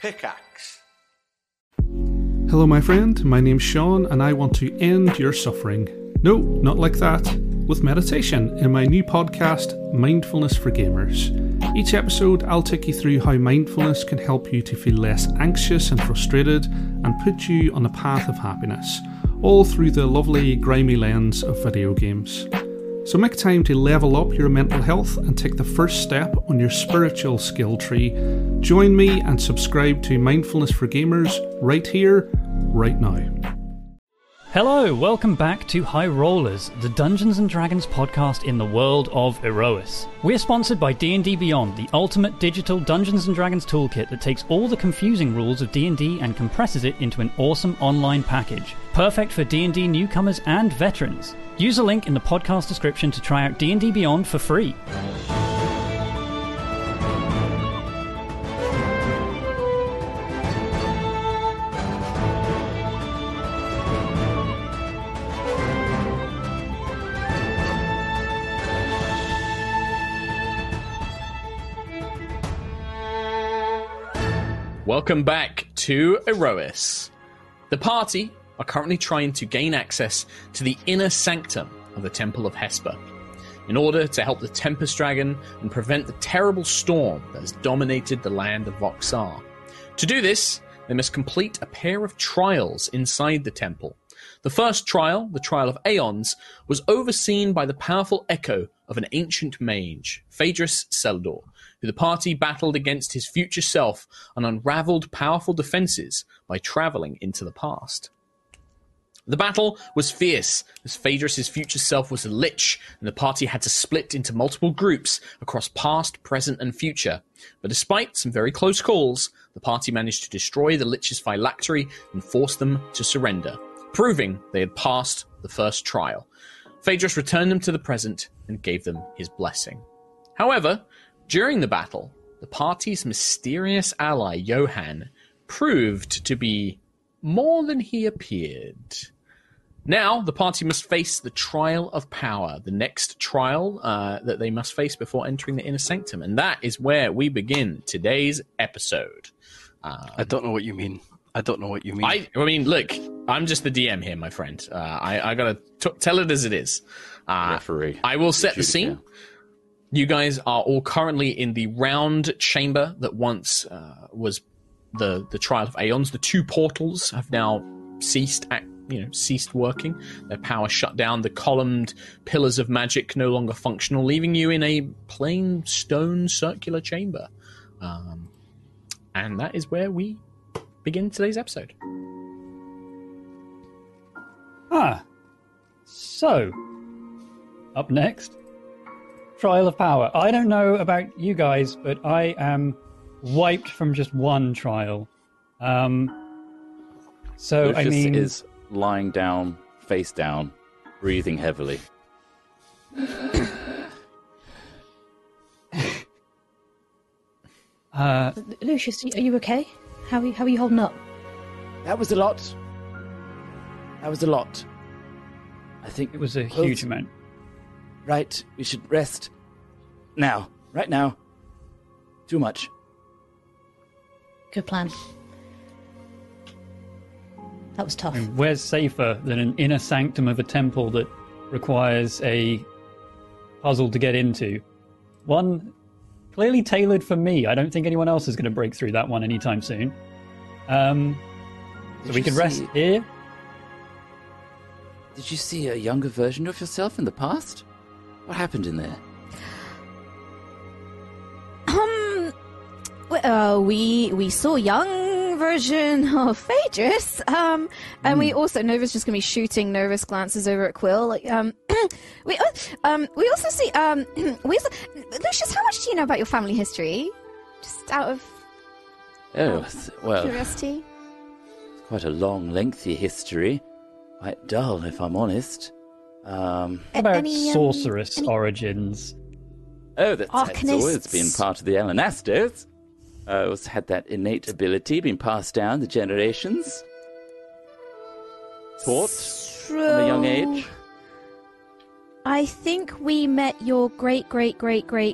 Pickaxe. Hello my friend, my name's Sean and I want to end your suffering. No, not like that. With meditation in my new podcast, Mindfulness for Gamers. Each episode I'll take you through how mindfulness can help you to feel less anxious and frustrated and put you on the path of happiness, all through the lovely grimy lens of video games. So make time to level up your mental health and take the first step on your spiritual skill tree. Join me and subscribe to Mindfulness for Gamers right here, right now. Hello, welcome back to High Rollers, the Dungeons & Dragons podcast in the world of Erois. We're sponsored by D&D Beyond, the ultimate digital Dungeons & Dragons toolkit that takes all the confusing rules of D&D and compresses it into an awesome online package. Perfect for D&D newcomers and veterans. Use a link in the podcast description to try out D&D Beyond for free. Welcome back to Erois. The party are currently trying to gain access to the inner sanctum of the Temple of Hesper in order to help the Tempest Dragon and prevent the terrible storm that has dominated the land of Voxar. To do this, they must complete a pair of trials inside the temple. The first trial, the Trial of Aeons, was overseen by the powerful echo of an ancient mage, Phaedrus Seldor, who the party battled against his future self and unraveled powerful defenses by traveling into the past. The battle was fierce, as Phaedrus' future self was a lich, and the party had to split into multiple groups across past, present, and future. But despite some very close calls, the party managed to destroy the lich's phylactery and force them to surrender, proving they had passed the first trial. Phaedrus returned them to the present and gave them his blessing. However, during the battle, the party's mysterious ally, Johann, proved to be more than he appeared. Now, the party must face the Trial of Power, the next trial that they must face before entering the Inner Sanctum, and that is where we begin today's episode. I don't know what you mean. I mean, look, I'm just the DM here, my friend. I gotta tell it as it is. Referee. I will set the scene. You guys are all currently in the round chamber that once was the Trial of Aeons. The two portals have now ceased working. Their power shut down. The columned pillars of magic no longer functional, leaving you in a plain stone circular chamber. And that is where we begin today's episode. So, up next, Trial of Power. I don't know about you guys, but I am wiped from just one trial. Lucius is lying down, face down, breathing heavily. Lucius, are you okay? How are you holding up? That was a lot. I think it was a huge amount. Right, we should rest. Now. Right now. Too much. Good plan. That was tough. Where's safer than an inner sanctum of a temple that requires a puzzle to get into? One clearly tailored for me. I don't think anyone else is going to break through that one anytime soon. So we can rest here. Did you see a younger version of yourself in the past? What happened in there? We saw a young version of Phaedrus, and we also, Nova's just going to be shooting nervous glances over at Quill, we also see, Lucius, how much do you know about your family history? Just out of curiosity? It's quite a long, lengthy history. Quite dull, if I'm honest. How about sorceress origins? Oh, that's always been part of the Elenastos. It's had that innate ability, been passed down the generations. Taught from a young age. I think we met your great grandmother.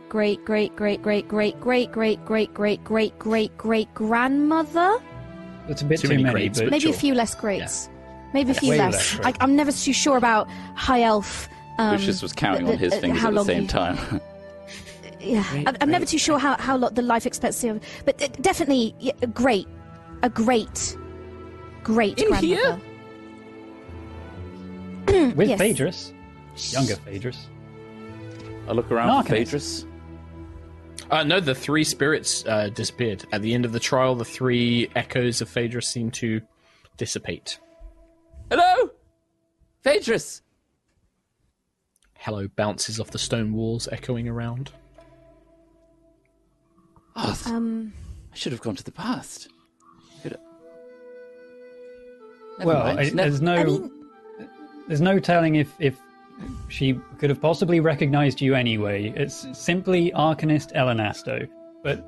It's a bit Too too many many, grades, but Maybe sure. a few less greats. Yeah. Maybe a few Way less. less greats. I'm never too sure about High Elf. Lucius was counting on his fingers how at the long same you- time. Yeah, I'm never too sure how long the life expectancy of, but definitely a great In grandmother. with Yes. Phaedrus, younger Phaedrus. I look around for Arcanist. Phaedrus. No, the 3 spirits disappeared. At the end of the trial, the 3 echoes of Phaedrus seemed to dissipate. Hello? Phaedrus! Hello bounces off the stone walls, echoing around. Oh, I should have gone to the past. Never Well, mind. there's no telling if she could have possibly recognized you anyway. It's simply Arcanist Elenasto, but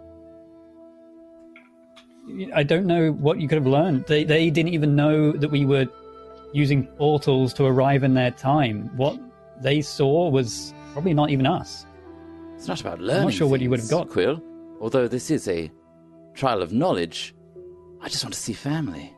I don't know what you could have learned. They didn't even know that we were using portals to arrive in their time. What they saw was probably not even us. It's not about learning. sure what you would have things, got. Quill. Although this is a trial of knowledge, I just want to see family.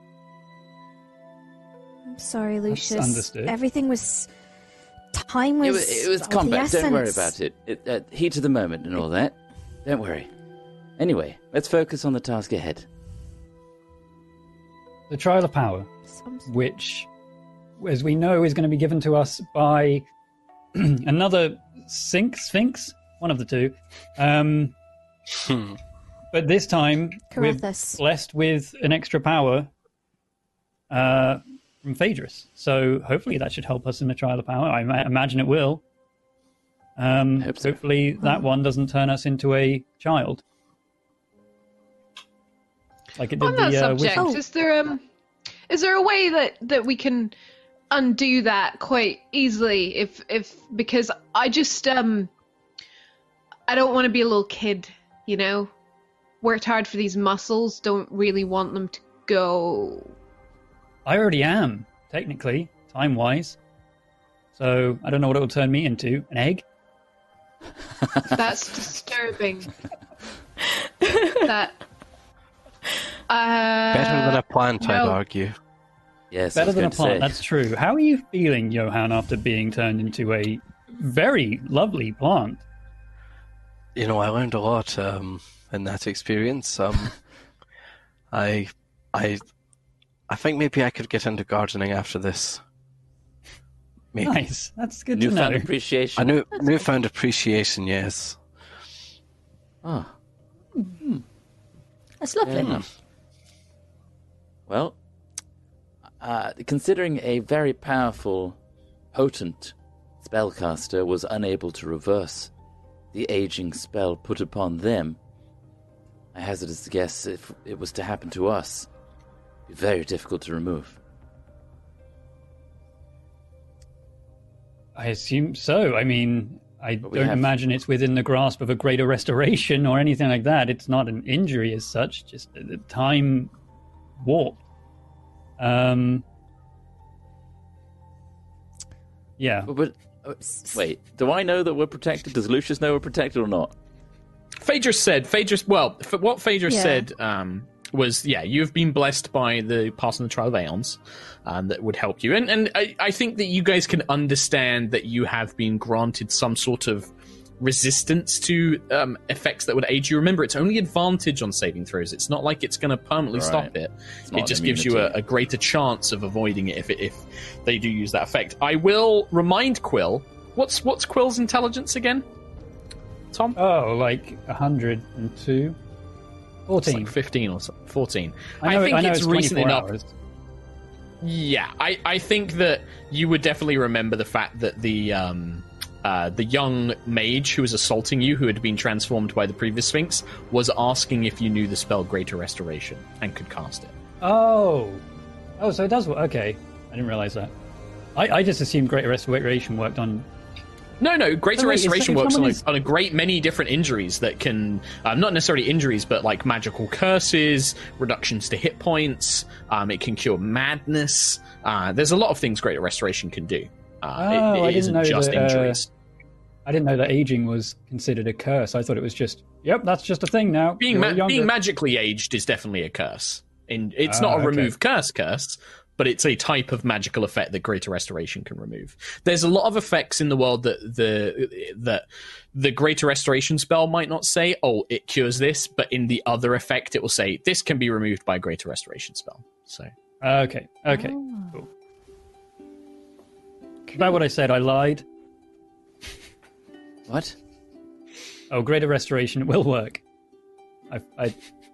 I'm sorry, Lucius. understood. Everything was. Time was. It was of the combat. Don't worry essence. about it. Heat of the moment and all that. Don't worry. Anyway, let's focus on the task ahead. The Trial of Power, which, as we know, is going to be given to us by another Sphinx, one of the two. But this time, we're Carethus. blessed with an extra power from Phaedrus. So hopefully that should help us in the Trial of Power. I imagine it will. Hope so. Hopefully that one doesn't turn us into a child. Like it did On that the subject, wizard. is there a way that we can undo that quite easily? If because I just I don't want to be a little kid, you know. Worked hard for these muscles. Don't really want them to go. I already am, technically, time-wise. So I don't know what it'll turn me into. An egg? That's disturbing. That. Better than a plant, I'd no. argue. Yes, I Better was than a going to plant, say. that's true. How are you feeling, Johan, after being turned into a very lovely plant? You know, I learned a lot in that experience. I think maybe I could get into gardening after this. Maybe. Nice. That's good to Newfound know. appreciation. A newfound appreciation, yes. Ah, That's lovely. fair enough. Well, considering a very powerful, potent spellcaster was unable to reverse the aging spell put upon them, I hazard to guess if it was to happen to us, it'd be very difficult to remove. I assume so. I mean, I But we don't have- imagine it's within the grasp of a greater restoration or anything like that. It's not an injury as such, just the time warp. Yeah. But wait, do I know that we're protected? Does Lucius know we're protected or not? Phaedrus what Phaedrus Yeah. said was, you've been blessed by the passing the trial of Aeons, that would help you. And I think that you guys can understand that you have been granted some sort of resistance to effects that would aid you. Remember, it's only advantage on saving throws. It's not like it's going to permanently Right. stop it. It's not It just an gives you immunity. a greater chance of avoiding it if they do use that effect. I will remind Quill, what's Quill's intelligence again? Tom? Oh, like 102? It's 14. like 15 or so, 14. I know it's it's recent 24 enough. hours. Yeah, I think that you would definitely remember the fact that the young mage who was assaulting you, who had been transformed by the previous Sphinx, was asking if you knew the spell Greater Restoration and could cast it. Oh, so it does work. Okay, I didn't realize that. I just assumed Greater Restoration worked on. No, Greater Oh, wait, is Restoration that- works someone on a great many different injuries that can, not necessarily injuries, but like magical curses, reductions to hit points, it can cure madness. There's a lot of things Greater Restoration can do. I It isn't didn't know just that, injuries. I didn't know that aging was considered a curse. I thought it was just, yep, that's just a thing now. Being You're younger. being magically aged is definitely a curse. It's not a okay. remove curse, but it's a type of magical effect that Greater Restoration can remove. There's a lot of effects in the world that the Greater Restoration spell might not say, oh, it cures this, but in the other effect, it will say, this can be removed by a Greater Restoration spell. So Okay, cool. About what I said, I lied. What? Oh, Greater Restoration will work. I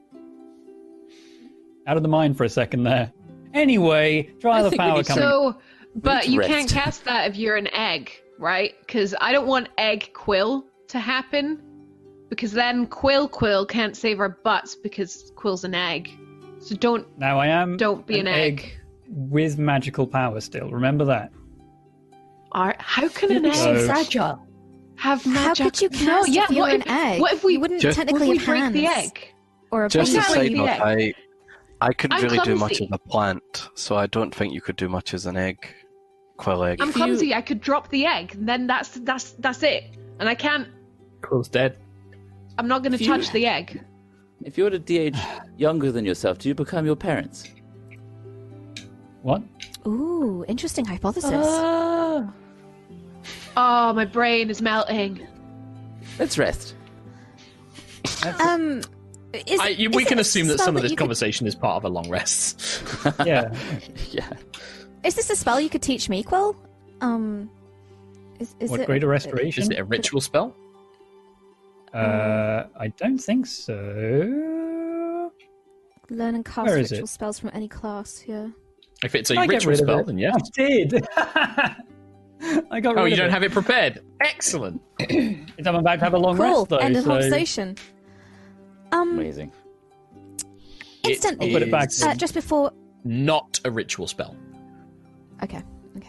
out of the mind for a second there. Anyway, Trial of think we Power need to- coming. So, but to you rest. can't cast that if you're an egg, right? Because I don't want egg Quill to happen, because then Quill can't save our butts because Quill's an egg. So don't Now I am don't be an egg. with magical power still. Remember that. How can You'd an be egg so So- fragile. have How magic? could you cast no, yeah, if you what were if, an egg? What if we You wouldn't Just- technically what if have we break hands the egg? or a Just a Exactly, side note, yeah. I couldn't I'm really do much clumsy. as a plant, so I don't think you could do much as an egg. Quill egg. I'm clumsy. I could drop the egg, and then that's it. And I can't. Quill's dead. I'm not going to If you- touch the egg. If you were to de-age younger than yourself, do you become your parents? What? Ooh, interesting hypothesis. Oh. Oh, my brain is melting. Let's rest. We can assume that some of this conversation is part of a long rest. Yeah. Yeah. Is this a spell you could teach me, Quill? Is What, it Greater Restoration? Is it a ritual spell? I don't think so. Learn and cast Where is ritual it? spells from any class? Yeah. If it's a Did I get ritual rid of spell, it? then yes. I did. I got Oh, rid you of don't it. have it prepared? Excellent. I'm about to have a long Cool. rest though. End of so... conversation. Amazing. Instantly. I'll put it back is in. Just before. Not a ritual spell. Okay.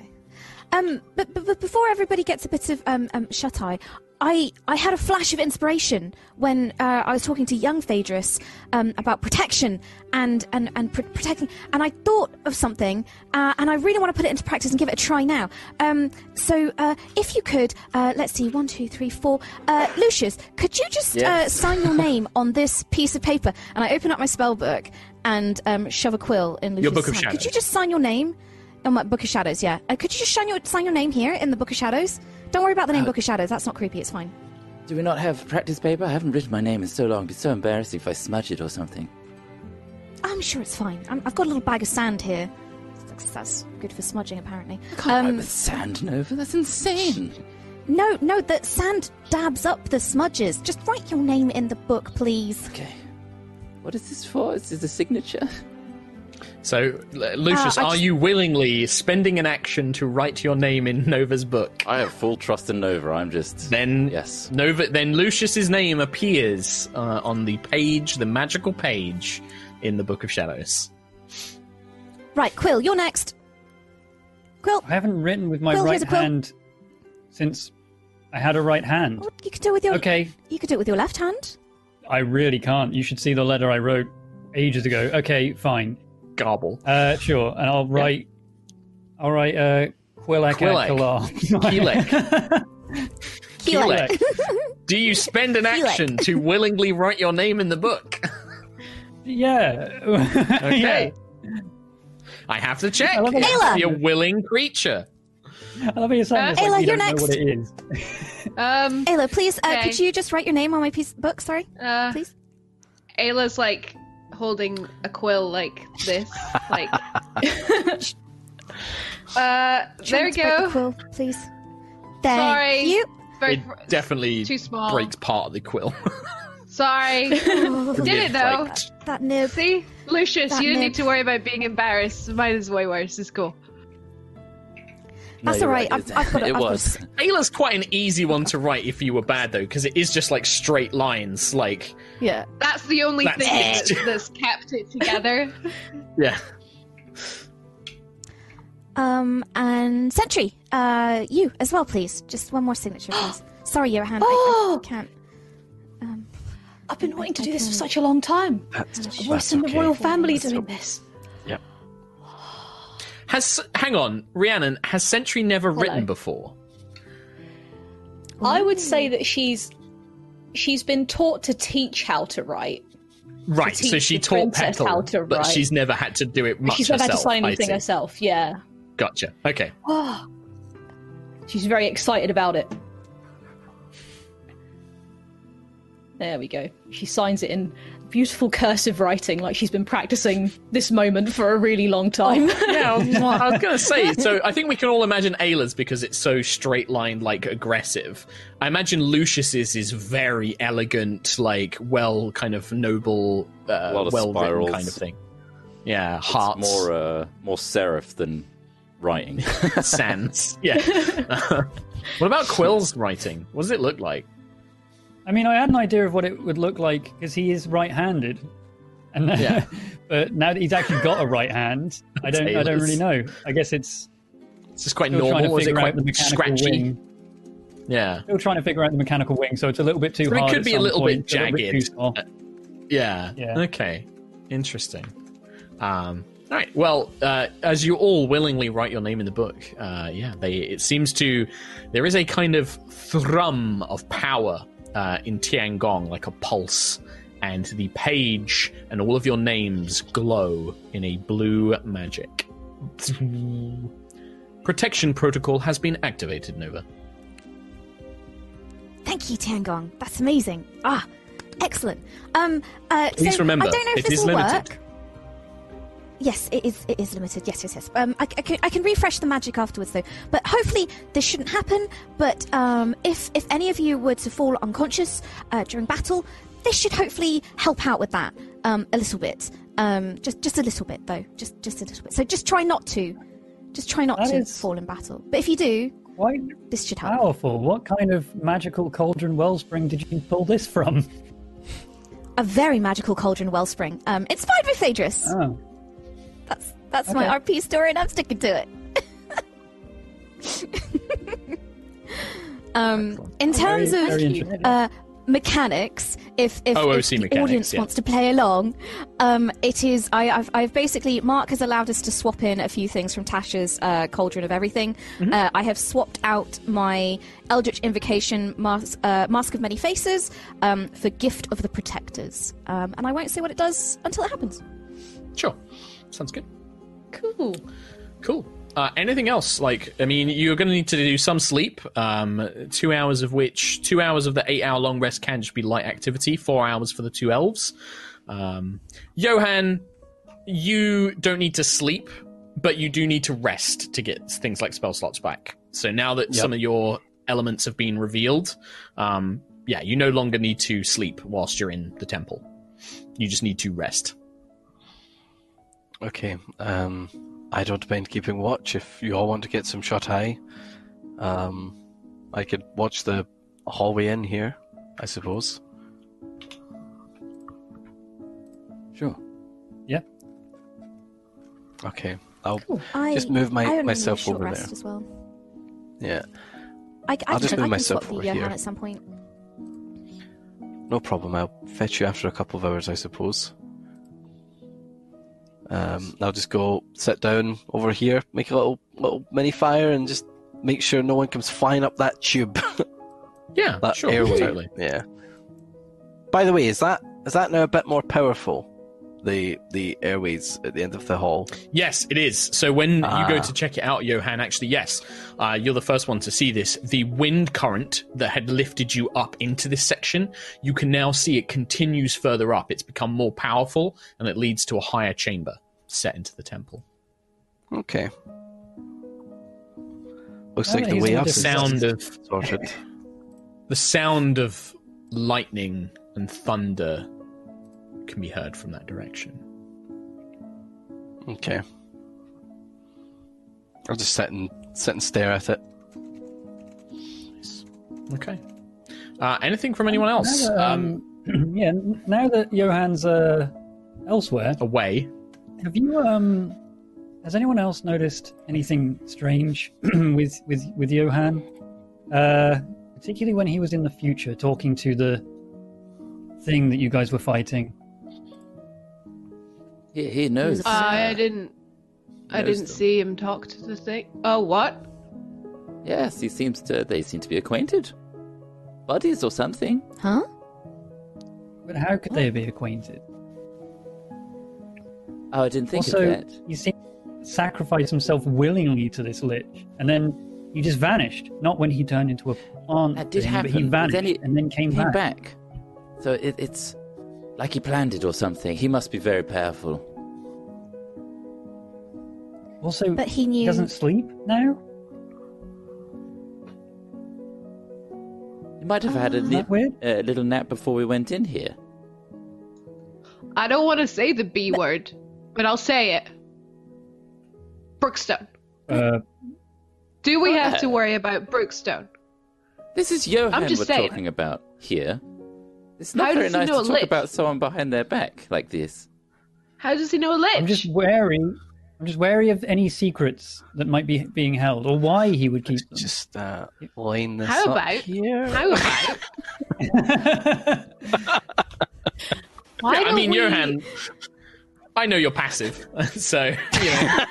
But before everybody gets a bit of shut eye, I had a flash of inspiration when I was talking to young Phaedrus about protection and protecting, and I thought of something, and I really want to put it into practice and give it a try now. So if you could, let's see, 1, 2, 3, 4. Lucius, could you just Yes. sign your name on this piece of paper? And I open up my spell book and shove a quill in Lucius' Book of hand. Could you Shadows. just sign your name? Oh, my Book of Shadows, yeah. Could you just sign your name here in the Book of Shadows? Don't worry about the name Book of Shadows. That's not creepy. It's fine. Do we not have practice paper? I haven't written my name in so long. It'd be so embarrassing if I smudge it or something. I'm sure it's fine. I've got a little bag of sand here. That's good for smudging, apparently. Can't write with sand, Nova. That's insane. No, the sand dabs up the smudges. Just write your name in the book, please. Okay. What is this for? Is this a signature? So, Lucius, I are just- you willingly spending an action to write your name in Nova's book? I have full trust in Nova. I'm just... Then Yes. Then Lucius's name appears on the page, the magical page in the Book of Shadows. Right, Quill, you're next. Quill, I haven't written with my Quill, here's right a quill. hand since I had a right hand. you could do it with your Okay, You could do it with your left hand. I really can't. You should see the letter I wrote ages ago. Okay, fine. Garble. Sure, and I'll write. I'll write Quillek Quillek. Keelek. Keelek. Do you spend an Keelek. action to willingly write your name in the book? Yeah. Okay. I have to check. I love it. It has to be a Ayla. willing creature. I love how you're saying this like Ayla, you you're don't know what next. it is. Ayla, please, Okay. could you just write your name on my piece of book? Sorry, please. Ayla's like holding a quill like this, like. There we Just break the go. quill, please. Thank Sorry. you. Very It definitely too small. breaks part of the quill. Sorry. Did it though. That nib. See, Lucius, That you don't nib. need to worry about being embarrassed. Mine is way worse. It's cool. That's you're all right. right. I've got It I've got was. Ayla's quite an easy one to write if you were bad, though, because it is just like straight lines. Like, Yeah. That's the only That's thing it. that's kept it together. yeah. And Sentry, you as well, please. Just one more signature, please. Sorry, your hand. I Oh! can't. I've been wanting to do this for such a long time. That's Voice in the okay. royal family That's doing okay. this. Yep. Hang on, Rhiannon, has Sentry never written before? I would say that she's been taught to teach how to write. Right, so she taught Petal, how to but write. she's never had to do it much She's never herself. had to sign I anything see. herself, yeah. Gotcha. Okay. Oh, she's very excited about it. There we go. She signs it in beautiful cursive writing, like she's been practicing this moment for a really long time. Yeah, I was going to say, so I think we can all imagine Ayla's because it's so straight-lined, like, aggressive. I imagine Lucius's is very elegant, like, well, kind of noble, well-written spirals. kind of thing. Yeah, It's hearts. more serif than writing. Sans. Yeah. What about Quill's writing? What does it look like? I mean, I had an idea of what it would look like because he is right-handed, and Yeah. but now that he's actually got a right hand, I don't really know. I guess it's just quite still trying to normal. Is it figure out quite the mechanical scratchy? wing. Yeah. Still trying to figure out the mechanical wing, so it's a little bit too But hard. it could at be a some little bit point, a little bit too jagged. soft. Yeah. Yeah. Okay. Interesting. All right. Well, as you all willingly write your name in the book, it seems there is a kind of thrum of power in Tiangong, like a pulse, and the page and all of your names glow in a blue magic. Protection protocol has been activated, Nova. Thank you, Tiangong. That's amazing. Ah, excellent. Please so remember, I don't know if it this is will limited. work. Yes, it is limited. Yes. I can refresh the magic afterwards, though. But hopefully this shouldn't happen. But if any of you were to fall unconscious during battle, this should hopefully help out with that a little bit. Just a little bit, though. Just a little bit. So just try not to fall in battle. But if you do, Quite this should help. powerful. What kind of magical cauldron wellspring did you pull this from? A very magical cauldron wellspring. Inspired by Phaedrus. Oh. That's my RP story, and I'm sticking to it. In terms Very of interesting. mechanics, if OOC the mechanics, audience yeah. wants to play along, it is I've basically, Mark has allowed us to swap in a few things from Tasha's Cauldron of Everything. I have swapped out my Eldritch Invocation Mask of Many Faces for Gift of the Protectors, and I won't say what it does until it happens. Sure. Sounds good. Cool. Anything else? Like, I mean, you're going to need to do some sleep. 2 hours of which 2 hours of the 8-hour long rest can just be light activity. 4 hours for the 2 elves. Johan, you don't need to sleep, but you do need to rest to get things like spell slots back. So now that some of your elements have been revealed, you no longer need to sleep whilst you're in the temple. You just need to rest. Okay, I don't mind keeping watch if you all want to get some shut eye. I could watch the hallway in here, I suppose. Sure. Yeah. Okay, I'll Cool. just move I only need myself a short over rest there. as well. Yeah, I I'll just move can myself swap the over Johan here. at some point. no problem. I'll fetch you after a couple of hours, I suppose. I'll just go sit down over here, make a little mini fire, and just make sure no one comes flying up that tube. Yeah, that sure, airway. totally. Yeah. By the way, is that now a bit more powerful? The airways at the end of the hall. Yes, it is. So when you go to check it out, Johan, actually, yes, you're the first one to see this. The wind current that had lifted you up into this section, you can now see it continues further up. It's become more powerful, and it leads to a higher chamber set into the temple. Okay. Looks Oh, like the he's way in a up is different sorted. The sound of lightning and thunder can be heard from that direction. Okay. I'll just sit and stare at it. Okay. Anything from anyone else? Now that Johan's elsewhere, Away. have you has anyone else noticed anything strange with Johan? Particularly when he was in the future talking to the thing that you guys were fighting. He knows. I didn't I knows didn't them. see him talk to the thing. Oh, what? Yes, they seem to be acquainted. Buddies or something. Huh? But how could they be acquainted? Oh, I didn't think Also, of that. he seemed to sacrifice himself willingly to this lich, and then he just vanished. Not when he turned into a plant That did thing, happen. but he vanished then he and then came back. So it's like he planned it or something. He must be very powerful. Also, But he knew. doesn't sleep now? He might have had Isn't that weird? a little nap before we went in here. I don't want to say the B word, but I'll say it. Brookstone. Do we have to worry about Brookstone? This is Johan just we're saying. talking about here. It's not How very does he nice know to a talk lich? about someone behind their back like this. How does he know a lich? I'm just wary of any secrets that might be being held, or why he would keep them. Just line this How up about? here. How about? Why I don't mean, we... Johan, I know you're passive, so you know.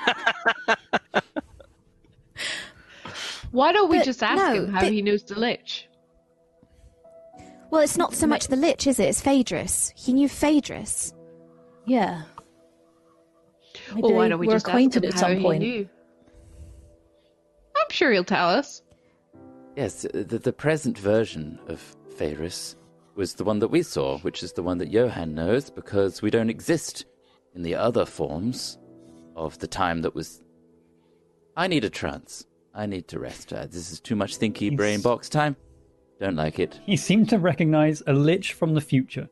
Why don't we But just ask no, him how but- he knows the lich? Well, it's not so much the lich, is it? It's Phaedrus. He knew Phaedrus. Yeah. Maybe Well, why they don't we were just acquainted ask at him how some he point? knew? I'm sure he'll tell us. Yes, the present version of Phaedrus was the one that we saw, which is the one that Johan knows, because we don't exist in the other forms of the time that was... I need a trance. I need to rest. This is too much thinky brain box time. Don't like it. He seemed to recognize a lich from the future.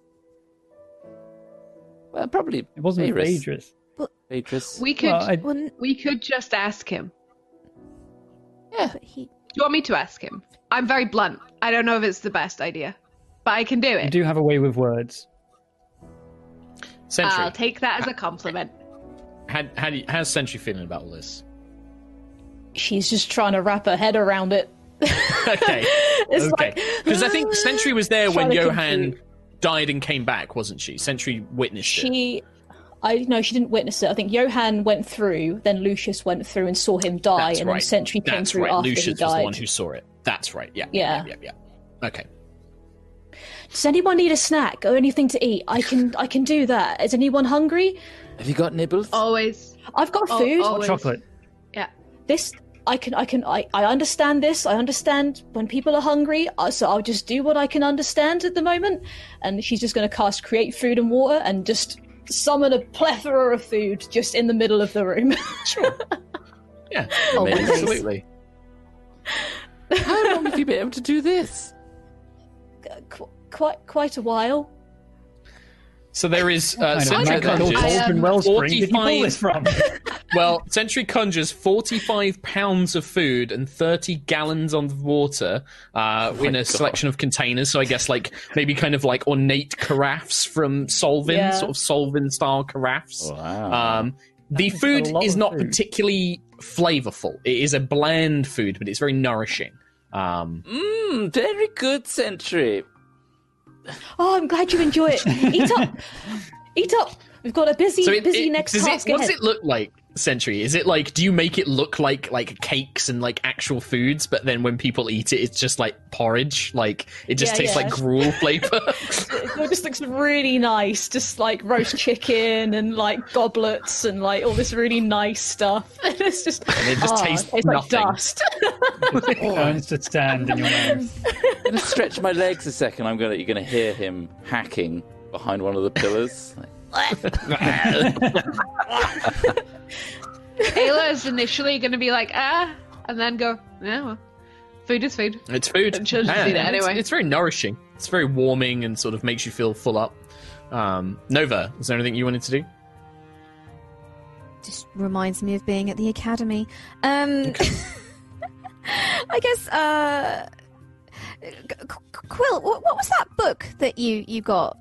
Well, probably It wasn't Phaedrus. Phaedrus. Phaedrus. We could Well, Well, we could just ask him. but he. Do you want me to ask him? I'm very blunt. I don't know if it's the best idea, but I can do You it. do have a way with words. Sentry, I'll take that as a compliment. how's Sentry feeling about all this? She's just trying to wrap her head around it. Okay, It's okay. like, Because I think Sentry was there when trying to Johan compute. died and came back, wasn't she? Sentry witnessed it. She didn't witness it. I think Johan went through, then Lucius went through and saw him die, That's and right. then Sentry came That's through right. after Lucius he was the died. one who saw it. That's right. Yeah. Yeah. Okay. Does anyone need a snack or anything to eat? I can do that. Is anyone hungry? Have you got nibbles? Always. I've got Oh, food. always. Chocolate. Yeah. This I understand this. I understand when people are hungry, so I'll just do what I can understand at the moment. And she's just going to cast create food and water and just summon a plethora of food just in the middle of the room. Sure. Yeah. Oh, my days. Absolutely. How long have you been able to do this? Quite a while. So there is Kind of Sentry magical conjures. cauldron wellspring did you pull 45 this from? Well, Sentry conjures 45 pounds of food and 30 gallons of water in a selection of containers. So I guess like maybe kind of like ornate carafes from Solvin, Yeah. sort of Solvin style carafes. Wow. The That's food a lot is of not food. particularly flavorful. It is a bland food, but it's very nourishing. Very good, Sentry. Oh, I'm glad you enjoy it. Eat up. Eat up. We've got a busy next task what does ahead. it look like, Sentry? Is it like, do you make it look like cakes and like actual foods, but then when people eat it, it's just like porridge? Like it just Yeah, tastes yeah. like gruel flavor? It just looks really nice, just like roast chicken and like goblets and like all this really nice stuff. And it's just, And it just tastes it tastes nothing. like dust. It turns to stand in your mouth. I'm gonna stretch my legs a second. You're gonna hear him hacking behind one of the pillars. Ayla is initially going to be like, and then go, yeah, well, food is food. It's food. And she'll just eat it anyway. It's very nourishing. It's very warming and sort of makes you feel full up. Nova, is there anything you wanted to do? Just reminds me of being at the academy. I guess, Quill, what was that book that you got?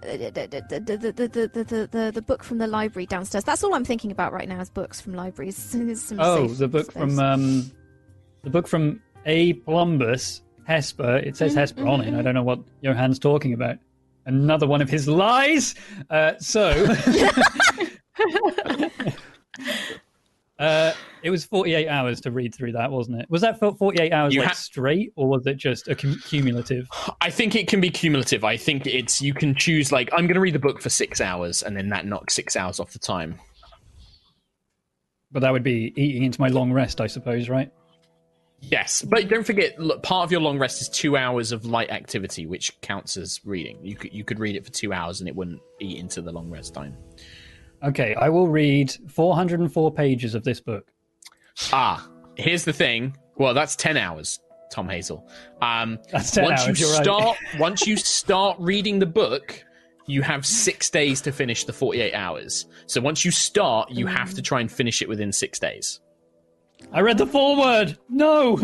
The book from the library downstairs. That's all I'm thinking about right now is books from libraries. Some Oh, safe the book space. from A. Plumbus, Hesper. It says Hesper on it. I don't know what Johan's talking about. Another one of his lies. It was 48 hours to read through that, wasn't it? Was that for 48 hours straight, or was it just a cumulative? I think it can be cumulative. I think you can choose, like, I'm going to read the book for 6 hours, and then that knocks 6 hours off the time. But that would be eating into my long rest, I suppose, right? Yes, but don't forget, look, part of your long rest is 2 hours of light activity, which counts as reading. You could read it for 2 hours, and it wouldn't eat into the long rest time. Okay, I will read 404 pages of this book. Here's the thing. Well, that's 10 hours, Tom Hazel. That's 10 hours, you're right. Once you start reading the book, you have 6 days to finish the 48 hours. So once you start, you have to try and finish it within 6 days. I read the foreword! No!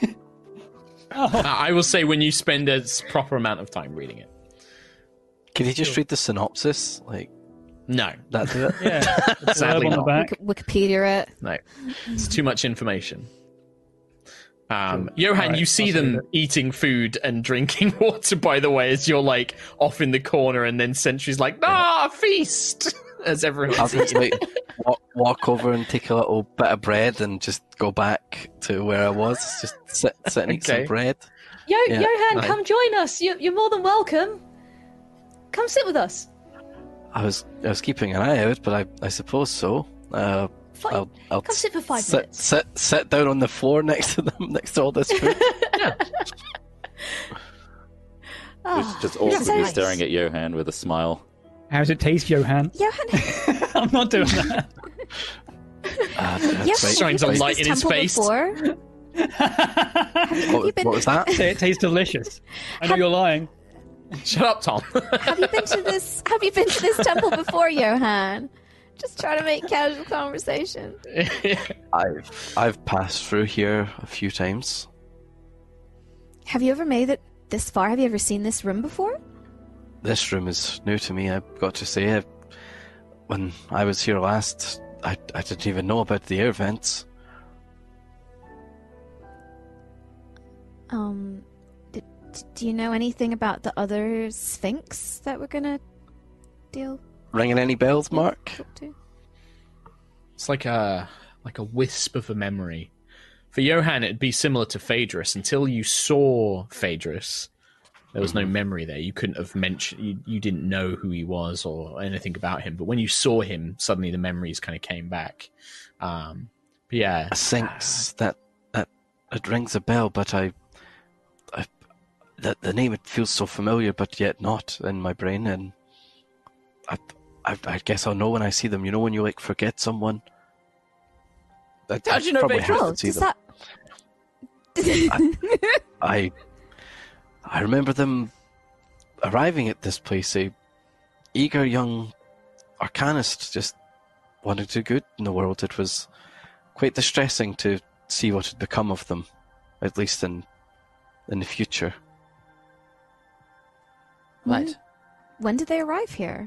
I will say when you spend a proper amount of time reading it. Can you just read the synopsis? Like, no. That's it? Yeah. Sadly on the not. back. Wikipedia it. No. It's too much information. Johan, Right, you see I'll them save it. eating food and drinking water, by the way, as you're, like, off in the corner, and then Sentry's like, feast! As everyone's I'll just like walk over and take a little bit of bread and just go back to where I was. Just sit and eat some bread. Johan, nice. come join us. You're more than welcome. Come sit with us. I was keeping an eye out, but I suppose so. Fine. I'll Come sit for 5 minutes. Sit down on the floor next to them, next to all this food. Just awkwardly nice. staring at Johan with a smile. How does it taste, Johan? Johan, I'm not doing that. yes, Shines have a you light been in to this his temple face. Before? What was that? Say it tastes delicious. I know you're lying. Shut up, Tom. Have you been to this? Have you been to this temple before, Johan? Just try to make casual conversation. I've passed through here a few times. Have you ever made it this far? Have you ever seen this room before? This room is new to me, I've got to say. When I was here last, I didn't even know about the air vents. Do you know anything about the other Sphinx that we're gonna deal Ringing any bells, Mark? to? It's like a wisp of a memory. For Johan, it'd be similar to Phaedrus. Until you saw Phaedrus, there was no memory there. You couldn't have mentioned... You didn't know who he was or anything about him. But when you saw him, suddenly the memories kind of came back. But yeah. A Sphinx, that it rings a bell, but the name, it feels so familiar, but yet not in my brain, and I guess I'll know when I see them. You know when you, like, forget someone? How do you know probably Phaedrus? have to see Does them. that... I remember them arriving at this place, a eager young arcanist just wanting to do good in the world. It was quite distressing to see what had become of them, at least in the future. Right. When did they arrive here?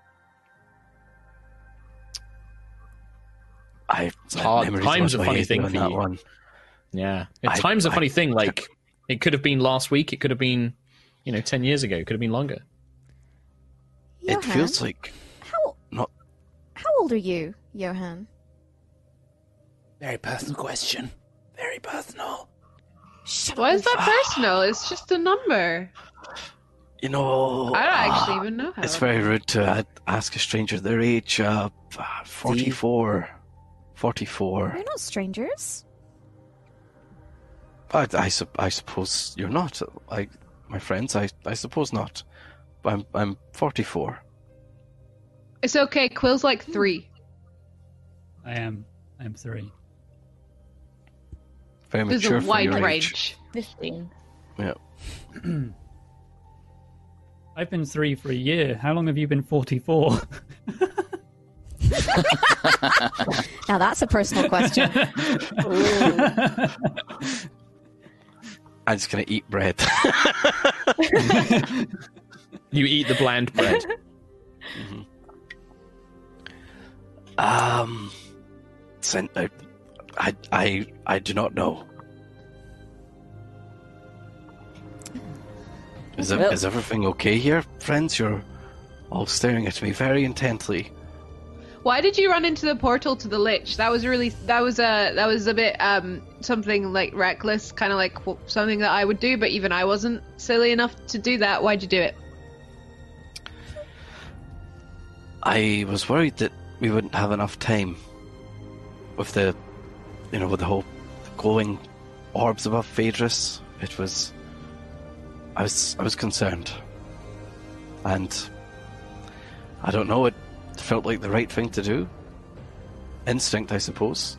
It's hard. Time's a funny thing for that you. one. Yeah. Time's a funny thing. Like, it could have been last week. It could have been, 10 years ago. It could have been longer. It Johan, feels like How not. How old are you, Johan? Very personal question. Very personal. Why is that personal? It's just a number. You know, I don't actually even know how. it's very rude to ask a stranger their age. 44. 44. We're not strangers. I suppose you're not. My friends, I suppose not. I'm 44. It's okay. Quill's like 3. I'm 3. Very There's mature a for wide your age. range. 15. Yeah. I've been 3 for a year. How long have you been 44? Now that's a personal question. I'm just gonna eat bread. You eat the bland bread. I do not know. Is everything okay here, friends? You're all staring at me very intently. Why did you run into the portal to the Lich? That was a bit something like reckless, kind of like something that I would do, but even I wasn't silly enough to do that. Why'd you do it? I was worried that we wouldn't have enough time with the whole glowing orbs above Phaedrus. I was concerned, and I don't know. It felt like the right thing to do. Instinct, I suppose.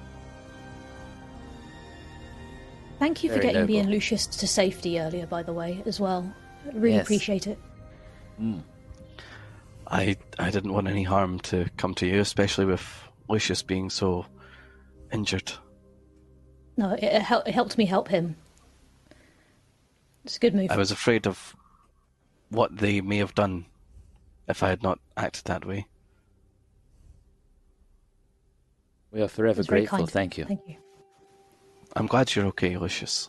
Thank you for Very getting me noble. and Lucius to safety earlier, by the way, as well. I really Yes. appreciate it. I didn't want any harm to come to you, especially with Lucius being so injured. No, it helped me help him. It's a good move. I was afraid of what they may have done if I had not acted that way. We are forever It's very grateful. kind. Thank you. Thank you. I'm glad you're okay, Lucius.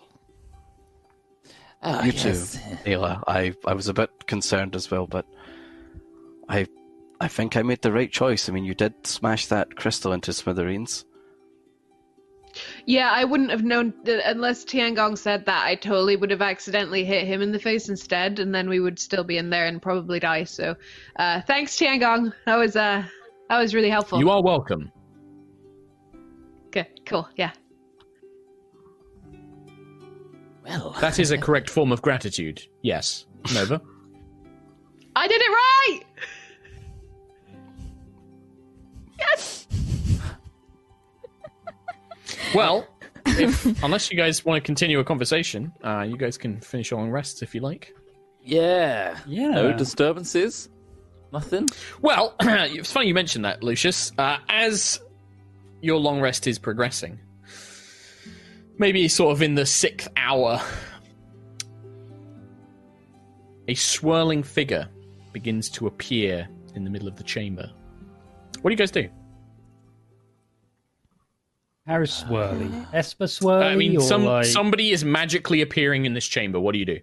Ah, You yes. too, Ayla. I was a bit concerned as well, but I think I made the right choice. I mean, you did smash that crystal into smithereens. Yeah, I wouldn't have known unless Tiangong said that. I totally would have accidentally hit him in the face instead, and then we would still be in there and probably die. So, thanks, Tiangong. That was really helpful. You are welcome. Okay, cool. Yeah. Well, That is a correct form of gratitude. Yes. Nova? I did it right. Yes. Well, unless you guys want to continue a conversation, you guys can finish your long rests if you like. yeah. Yeah. No disturbances. Nothing. Well, it's funny you mentioned that, Lucius. As your long rest is progressing, maybe sort of in the 6th hour, a swirling figure begins to appear in the middle of the chamber. What do you guys do? How swirly? Esper swirly? I mean, or like... somebody is magically appearing in this chamber. What do you do?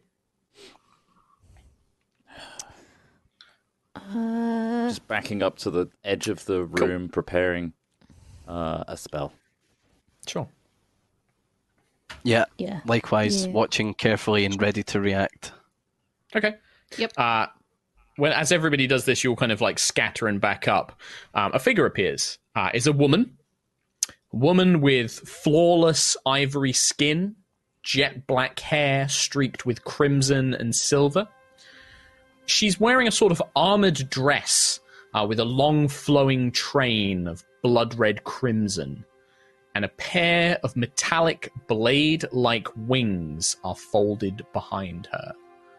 Just backing up to the edge of the room, preparing a spell. Sure. Yeah. Yeah. Likewise, Yeah. watching carefully and ready to react. Okay. Yep. As everybody does this, you'll kind of like scatter and back up. A figure appears. It's a woman. Woman with flawless ivory skin, jet black hair streaked with crimson and silver. She's wearing a sort of armored dress with a long flowing train of blood red crimson, and a pair of metallic blade-like wings are folded behind her.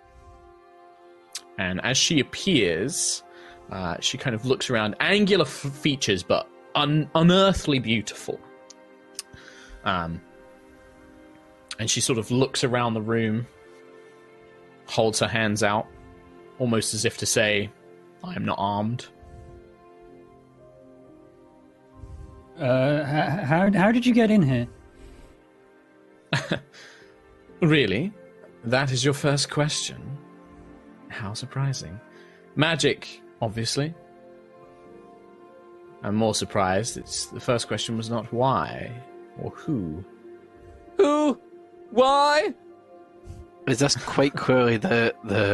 And as she appears, she kind of looks around, angular features, but unearthly beautiful. And she sort of looks around the room, holds her hands out, almost as if to say, I am not armed. How did you get in here? Really? That is your first question? How surprising. Magic, obviously. I'm more surprised the first question was not why or who. Who? Why? Is this quite clearly the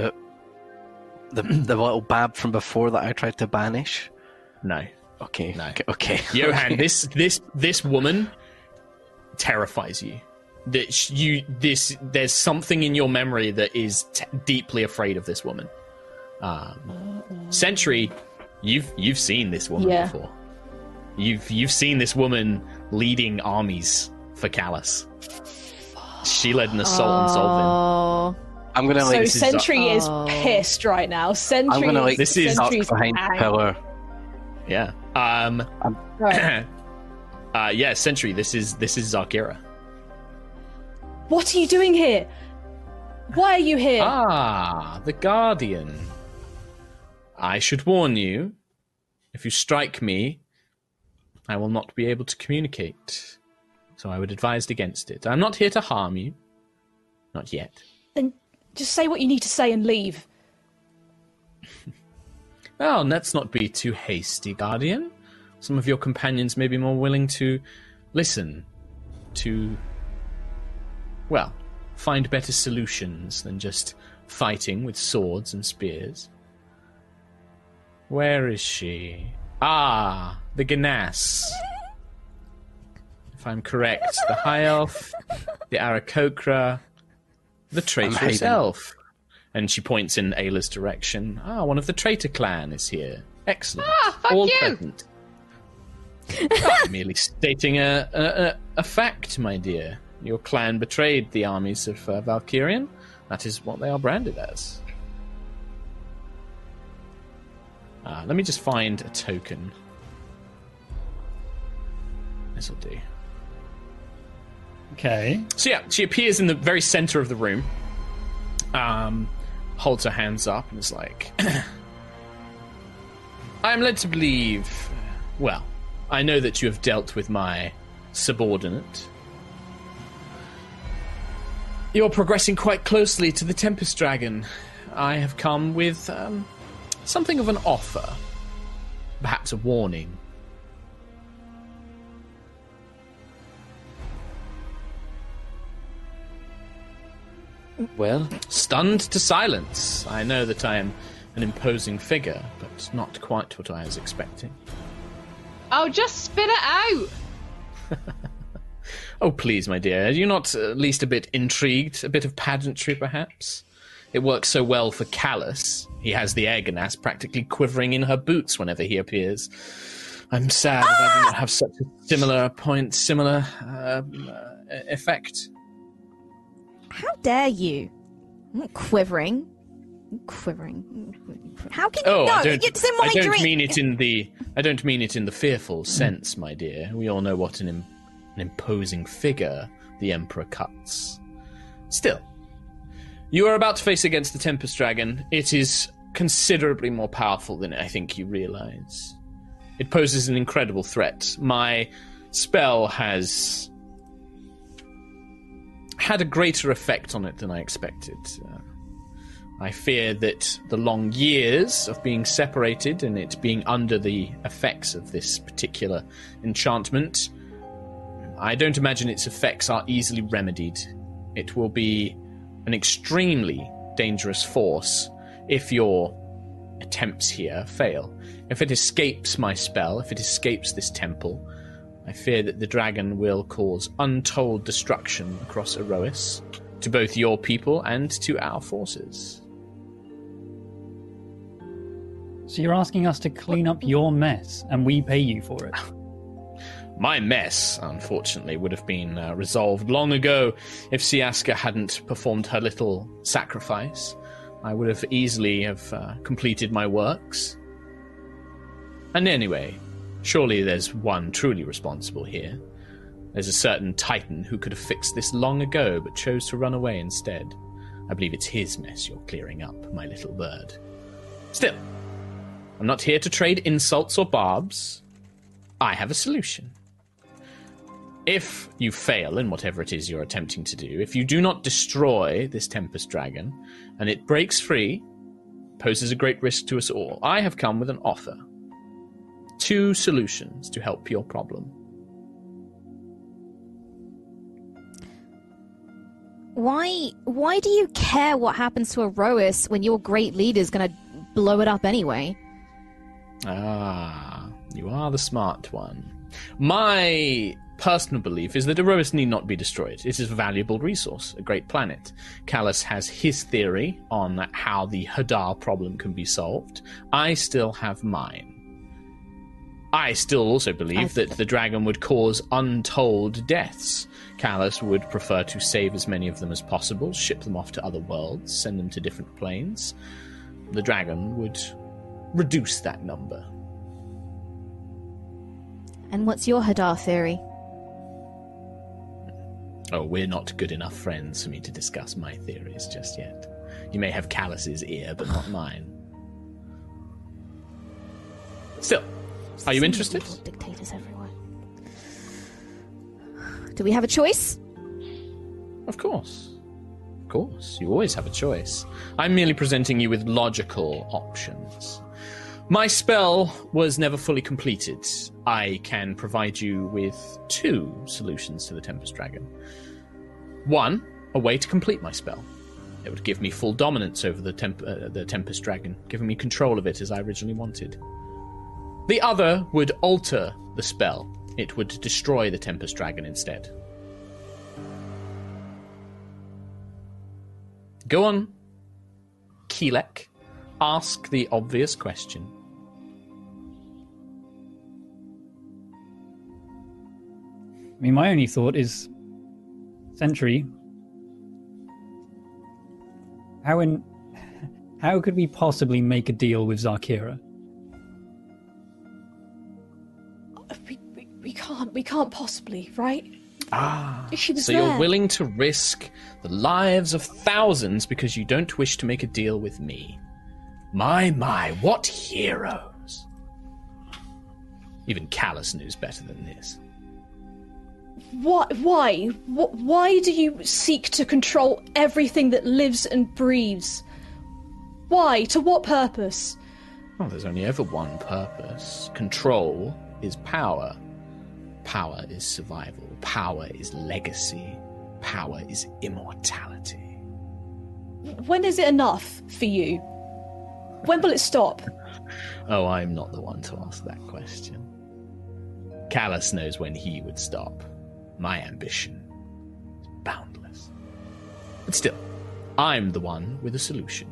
little bab from before that I tried to banish? No. Okay. No. Okay. Johan, this woman terrifies you. There's something in your memory that is deeply afraid of this woman. Sentry, you've seen this woman before. You've seen this woman leading armies for Callus. She led an assault on Solvin. I'm gonna So like. Sentry is pissed right now. Sentry. I'm gonna like. This is duck Sentry's behind the angry. pillar. Yeah. Right. Yeah, Sentry, this is Zarkira. What are you doing here? Why are you here? Ah, the Guardian. I should warn you, if you strike me, I will not be able to communicate. So I would advise against it. I'm not here to harm you. Not yet. Then just say what you need to say and leave. Well, let's not be too hasty, Guardian. some of your companions may be more willing to listen to, well, find better solutions than just fighting with swords and spears. Where is she? Ah, the Ganas. If I'm correct, the High Elf, the Aarakocra, the traitorous elf. And she points in Ayla's direction. Ah, one of the traitor clan is here. Excellent. Ah, fuck all you. present. I'm merely stating a fact, my dear. Your clan betrayed the armies of Valkyrian. That is what they are branded as. Let me just find a token. This'll do. Okay. So yeah, she appears in the very center of the room. Holds her hands up and is like, I am led to believe, well, I know that you have dealt with my subordinate. You're progressing quite closely to the Tempest Dragon. I have come with something of an offer. Perhaps a warning. Well, Stunned to silence. I know that I am an imposing figure, but not quite what I was expecting. Oh, just spit it out. Oh, please, my dear, are you not at least a bit intrigued? A bit of pageantry, perhaps? It works so well for Callus. He has the Aegonas practically quivering in her boots whenever he appears. I'm sad that I do not have such a similar effect. How dare you? I'm not quivering. I'm quivering. How can you know? I It's in my don't dream. mean it in the. I don't mean it in the fearful sense, my dear. We all know what an imposing figure the Emperor cuts. Still, you are about to face against the Tempest Dragon. It is considerably more powerful than I think you realize. It poses an incredible threat. My spell has had a greater effect on it than I expected. I fear that the long years of being separated and it being under the effects of this particular enchantment, I don't imagine its effects are easily remedied. It will be an extremely dangerous force if your attempts here fail. If it escapes my spell, if it escapes this temple, I fear that the dragon will cause untold destruction across Erois, to both your people and to our forces. So you're asking us to clean up your mess, and we pay you for it? My mess, unfortunately, would have been resolved long ago if Siaska hadn't performed her little sacrifice. I would have easily have completed my works. And anyway, surely there's one truly responsible here. There's a certain Titan who could have fixed this long ago, but chose to run away instead. I believe it's his mess you're clearing up, my little bird. Still, I'm not here to trade insults or barbs. I have a solution. If you fail in whatever it is you're attempting to do, if you do not destroy this Tempest Dragon, and it breaks free, poses a great risk to us all, I have come with an offer. 2 solutions to help your problem. Why do you care what happens to Erois when your great leader's gonna blow it up anyway? Ah, you are the smart one. My personal belief is that Erois need not be destroyed. It is a valuable resource, a great planet. Callus has his theory on how the Hadar problem can be solved. I still have mine. I still also believe that the dragon would cause untold deaths. Callus would prefer to save as many of them as possible, ship them off to other worlds, send them to different planes. The dragon would reduce that number. And what's your Hadar theory? Oh, we're not good enough friends for me to discuss my theories just yet. You may have Callus's ear, but not mine. Still, are you interested? Dictators everywhere. Do we have a choice? Of course. Of course. You always have a choice. I'm merely presenting you with logical options. My spell was never fully completed. I can provide you with 2 solutions to the Tempest Dragon. 1, a way to complete my spell. It would give me full dominance over the Tempest Dragon, giving me control of it as I originally wanted. The other would alter the spell. It would destroy the Tempest Dragon instead. Go on, Keelek. Ask the obvious question. I mean, my only thought is, Sentry, how could we possibly make a deal with Zarkira? We can't possibly, right? So you're willing to risk the lives of thousands because you don't wish to make a deal with me. My, what heroes. Even Callus knows better than this. Why? Why do you seek to control everything that lives and breathes? Why? To what purpose? Well, there's only ever one purpose. Control is power. Power is survival. Power is legacy. Power is immortality. When is it enough for you? When will it stop? Oh, I'm not the one to ask that question. Callus knows when he would stop. My ambition is boundless. But still, I'm the one with a solution.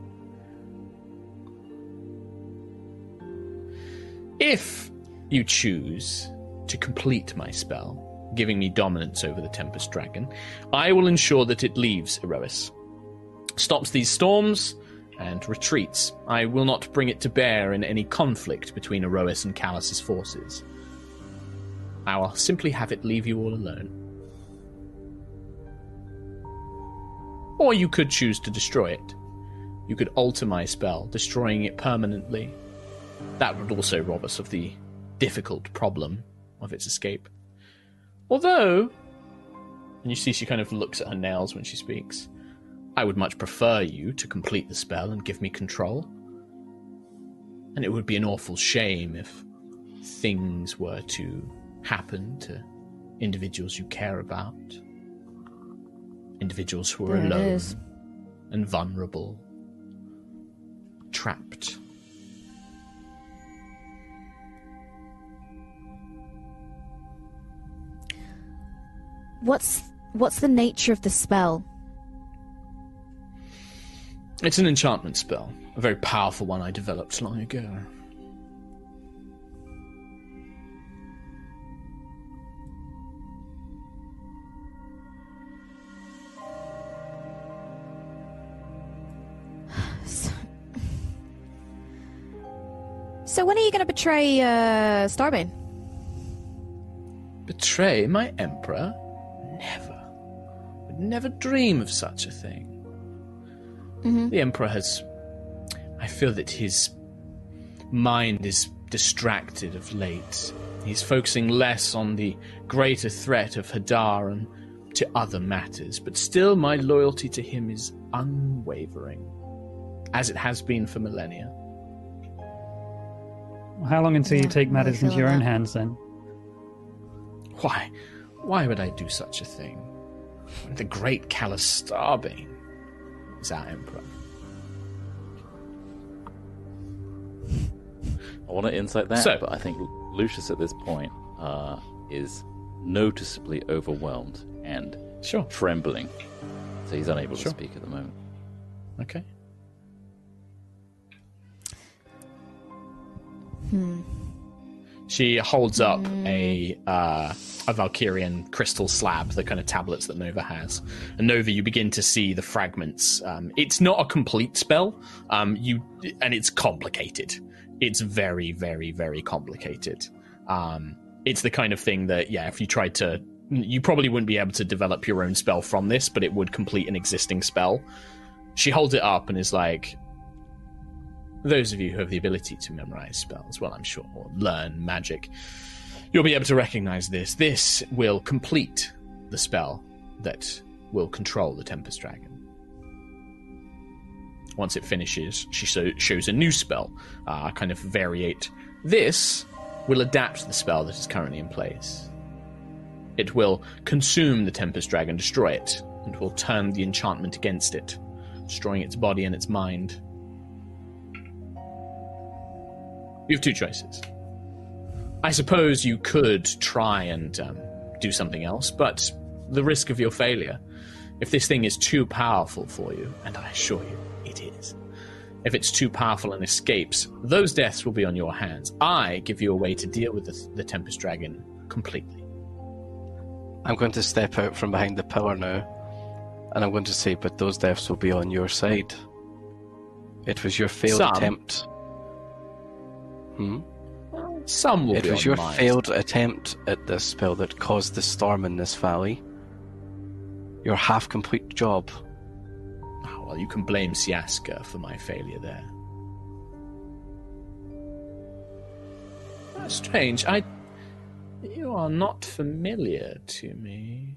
If you choose to complete my spell, giving me dominance over the Tempest Dragon, I will ensure that it leaves Erois, stops these storms, and retreats. I will not bring it to bear in any conflict between Erois and Callus's forces. I will simply have it leave you all alone. Or you could choose to destroy it. You could alter my spell, destroying it permanently. That would also rob us of the difficult problem of its escape. Although, and you see she kind of looks at her nails when she speaks, I would much prefer you to complete the spell and give me control. And it would be an awful shame if things were to happen to individuals you care about. Individuals who are alone and vulnerable. Trapped. What's the nature of the spell? It's an enchantment spell. A very powerful one I developed long ago. So when are you going to betray Starbane? Betray my emperor? Never. Would never dream of such a thing. Mm-hmm. The emperor has... I feel that his mind is distracted of late. He's focusing less on the greater threat of Hadar and to other matters, but still my loyalty to him is unwavering, as it has been for millennia. How long until you take matters into your own hands, then? Why? Why would I do such a thing? The great Callus Starbane is our emperor. I want to insight that, but I think Lucius at this point is noticeably overwhelmed and trembling. So he's unable to speak at the moment. Okay. She holds up a Valkyrian crystal slab, the kind of tablets that Nova has. And Nova, you begin to see the fragments. It's not a complete spell, and it's complicated. It's very, very, very complicated. It's the kind of thing that, if you tried to... You probably wouldn't be able to develop your own spell from this, but it would complete an existing spell. She holds it up and is like... Those of you who have the ability to memorize spells, well, I'm sure, or learn magic, you'll be able to recognize this. This will complete the spell that will control the Tempest Dragon. Once it finishes, she shows a new spell, kind of variate. This will adapt the spell that is currently in place. It will consume the Tempest Dragon, destroy it, and will turn the enchantment against it, destroying its body and its mind. You have two choices. I suppose you could try and do something else, but the risk of your failure, if this thing is too powerful for you, and I assure you it is, if it's too powerful and escapes, those deaths will be on your hands. I give you a way to deal with the Tempest Dragon completely. I'm going to step out from behind the pillar now, and I'm going to say, but those deaths will be on your side. It was your failed attempt. Some will be on mine. It was your failed attempt at this spell that caused the storm in this valley. Your half-complete job. Oh, well, you can blame Siaska for my failure there. Strange. You are not familiar to me.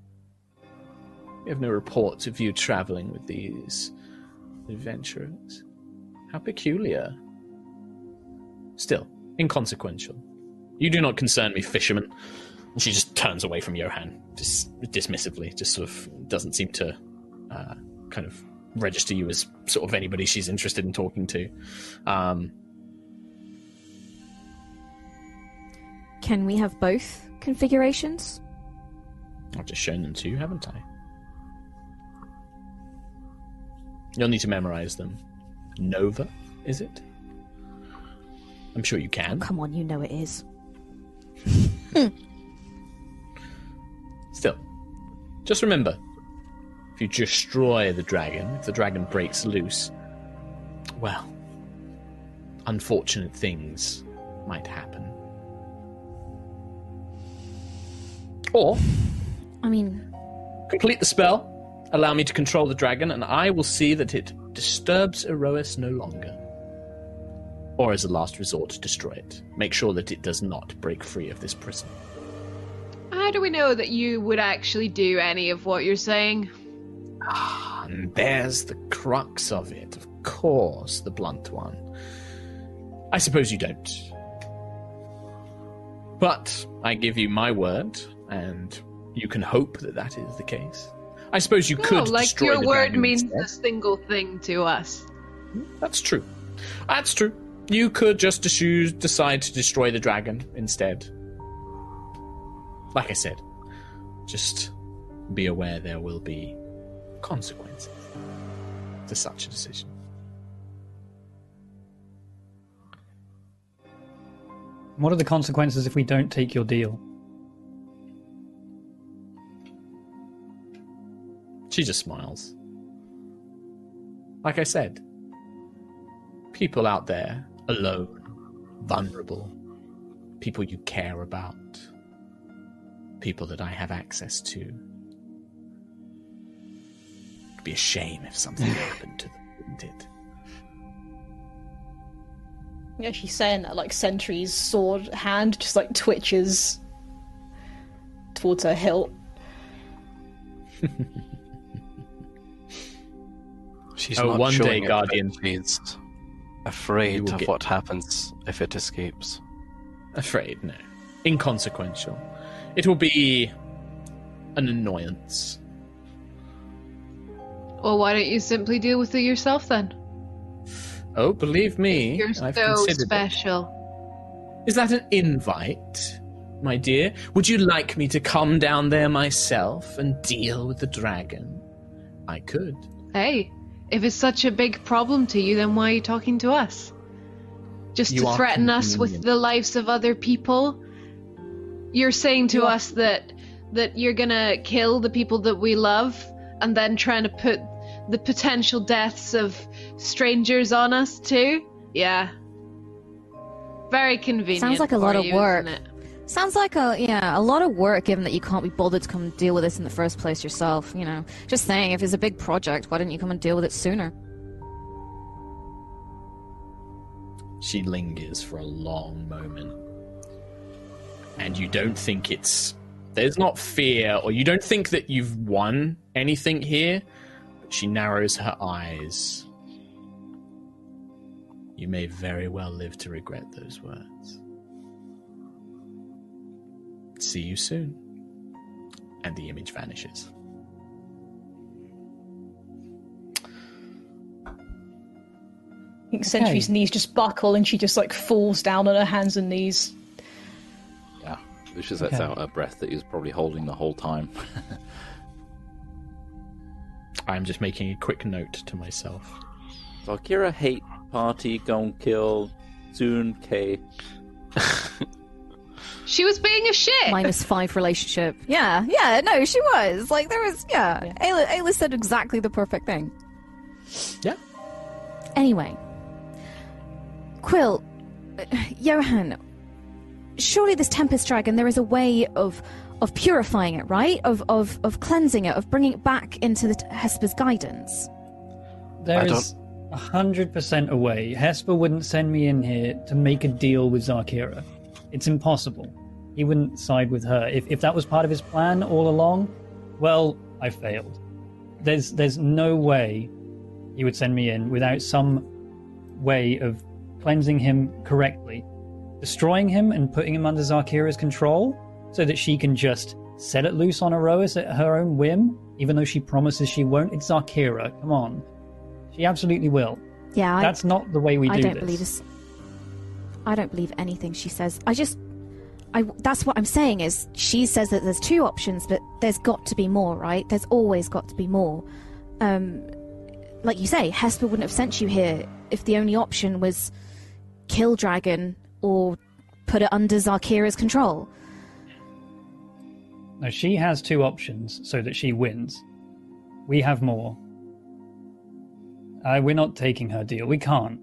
We have no reports of you traveling with these adventurers. How peculiar. Still, inconsequential. You do not concern me, fisherman. And she just turns away from Johan, dismissively, just sort of doesn't seem to kind of register you as sort of anybody she's interested in talking to. Can we have both configurations? I've just shown them to you, haven't I? You'll need to memorize them. Nova, is it? I'm sure you can. Oh, come on, you know it is. Still, just remember, if you destroy the dragon, if the dragon breaks loose, well, unfortunate things might happen. Or, complete the spell, allow me to control the dragon, and I will see that it disturbs Erois no longer. Or as a last resort, destroy it. Make sure that it does not break free of this prison. How do we know that you would actually do any of what you're saying? And there's the crux of it, of course, the blunt one. I suppose you don't. But I give you my word, and you can hope that that is the case. I suppose you could like destroy your the word dragon means instead. a single thing to us. That's true. That's true. You could just decide to destroy the dragon instead. Like I said, just be aware there will be consequences to such a decision. What are the consequences if we don't take your deal? She just smiles. Like I said, people out there, alone, vulnerable, people you care about, people that I have access to. It'd be a shame if something happened to them, wouldn't it? Yeah, she's saying that, like, Sentry's sword hand just, like, twitches towards her hilt. She's Oh, not one showing day, it, Guardian. but she's afraid of get- what happens if it escapes. Afraid, no. Inconsequential. It will be an annoyance. Well, why don't you simply deal with it yourself then? Oh, believe me, You're I've so considered it. special. Is that an invite, my dear? Would you like me to come down there myself and deal with the dragon? I could. Hey, if it's such a big problem to you, then why are you talking to us? Just You to are threaten us with convenient. the lives of other people? You're saying to us that you're gonna kill the people that we love and then trying to put the potential deaths of strangers on us too? Yeah. Very convenient. Sounds like a for lot of you, work. isn't it? Sounds like a lot of work, given that you can't be bothered to come and deal with this in the first place yourself. You know, just saying, if it's a big project, why didn't you come and deal with it sooner? She lingers for a long moment. And you don't think there's not fear, or you don't think that you've won anything here, but she narrows her eyes You may very well live to regret those words. See you soon. And the image vanishes. I think Sentry's knees just buckle and she just like falls down on her hands and knees. Yeah, Lucius lets out a breath that he was probably holding the whole time. I'm just making a quick note to myself. Valkyra hate party gon' kill soon K. She was being a shit. -5 relationship. Yeah, no, she was. Like, there was, Ayla said exactly the perfect thing. Yeah. Anyway. Quill, Johan, surely this Tempest Dragon, there is a way of purifying it, right? Of cleansing it, of bringing it back into the Hesper's guidance. There's 100% a way. Hesper wouldn't send me in here to make a deal with Zarkira. It's impossible. He wouldn't side with her. If that was part of his plan all along, well, I failed. There's no way he would send me in without some way of cleansing him correctly, destroying him and putting him under Zarkira's control so that she can just set it loose on Erois at her own whim, even though she promises she won't. It's Zarkira. Come on. She absolutely will. Yeah, that's not the way we do this. I don't believe this. I don't believe anything she says. That's what I'm saying is she says that there's 2 options, but there's got to be more, right? There's always got to be more. Like you say, Hesper wouldn't have sent you here if the only option was kill Dragon or put it under Zarkira's control. No, she has 2 options so that she wins. We have more. We're not taking her deal. We can't.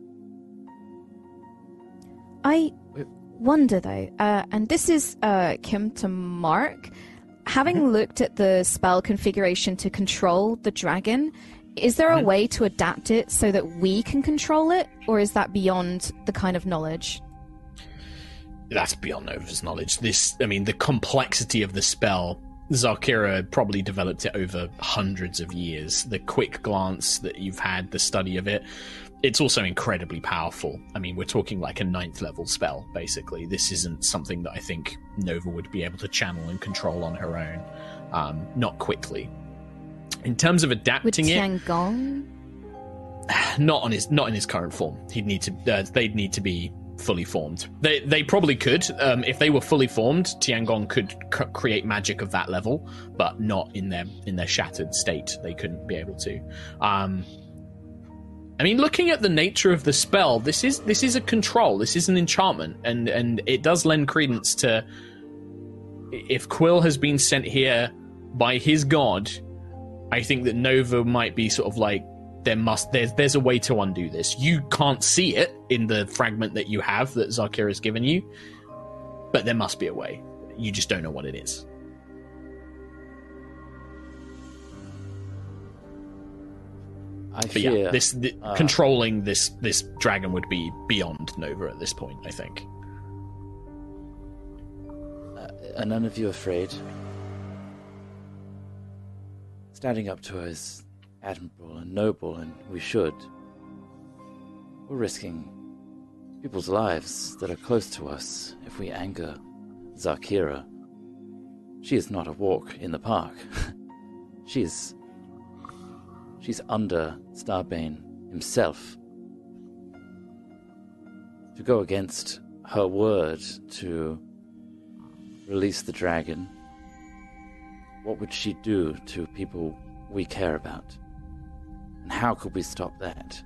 I wonder, though, and this is Kim to Mark, having looked at the spell configuration to control the dragon, is there a way to adapt it so that we can control it, or is that beyond the kind of knowledge? That's beyond Nova's knowledge. The complexity of the spell, Zarkira probably developed it over hundreds of years. The quick glance that you've had, the study of it, it's also incredibly powerful. I mean, we're talking like a 9th level spell, basically. This isn't something that I think Nova would be able to channel and control on her own, not quickly. In terms of adapting it, Tiangong? not in his current form. They'd need to be fully formed. They probably could. If they were fully formed, Tiangong could create magic of that level, but not in their shattered state. They couldn't be able to. Looking at the nature of the spell, this is a control. This is an enchantment, and it does lend credence to, if Quill has been sent here by his god, I think that Nova might be sort of like, there's a way to undo this. You can't see it in the fragment that you have that Zarkira has given you, but there must be a way. You just don't know what it is. Controlling this dragon would be beyond Nova at this point, I think. Are none of you afraid? Standing up to her is admirable and noble, and we should. We're risking people's lives that are close to us if we anger Zarkira. She is not a walk in the park. She's under Starbane himself. To go against her word to release the dragon, what would she do to people we care about? And how could we stop that?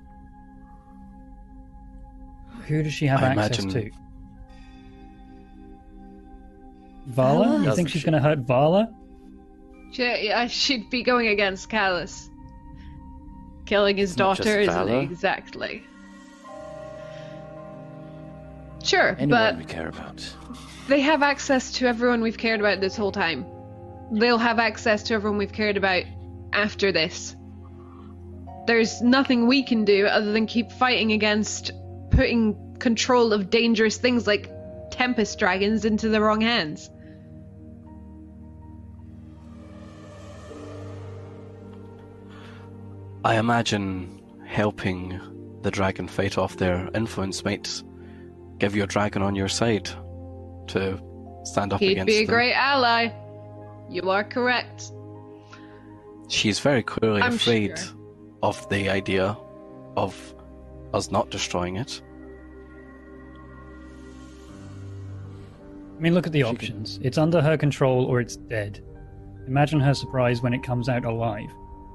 Who does she have access to? Vala? You think she's going to hurt Vala? She'd be going against Callus. Killing his daughter isn't exactly. Sure, anyone we care about. They have access to everyone we've cared about this whole time. They'll have access to everyone we've cared about after this. There's nothing we can do other than keep fighting against putting control of dangerous things like Tempest Dragons into the wrong hands. I imagine helping the dragon fight off their influence might give your dragon on your side to stand up He'd against be a them. great ally. You are correct. She's very clearly I'm afraid sure. of the idea of us not destroying it. I mean, look at the options. It's under her control or it's dead. Imagine her surprise when it comes out alive.